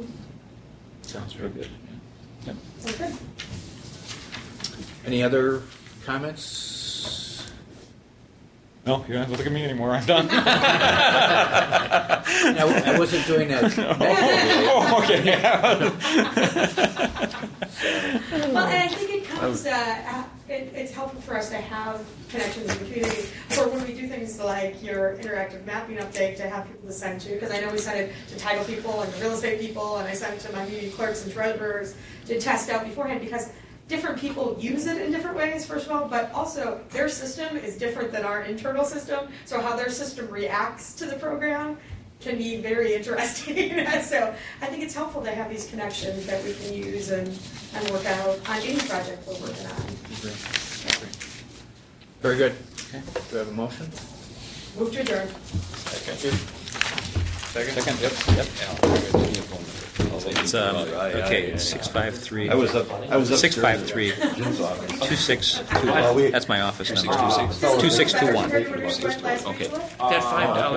Sounds very good. Yep. Sounds good. Any other comments? No, you don't have to look at me anymore. I'm done. I, I wasn't doing that. Oh, okay. Well, and I think it comes, uh, it, it's helpful for us to have connections in the community for when we do things like your interactive mapping update, to have people to send to, because I know we send it to title people and real estate people, and I send it to my meeting clerks and treasurers to test out beforehand, because different people use it in different ways, first of all, but also their system is different than our internal system, so how their system reacts to the program can be very interesting. So I think it's helpful to have these connections that we can use and, and work out on any project we're working on. Very good. Okay. Do we have a motion? Move to adjourn. Thank you. Second. Second. Yep. Yep. It's um, okay. Six five three. I was up. I was up. Six five three. Jim's office. Two six two Well, we- one. That's my office number. Two six two one. Okay. That five dollars.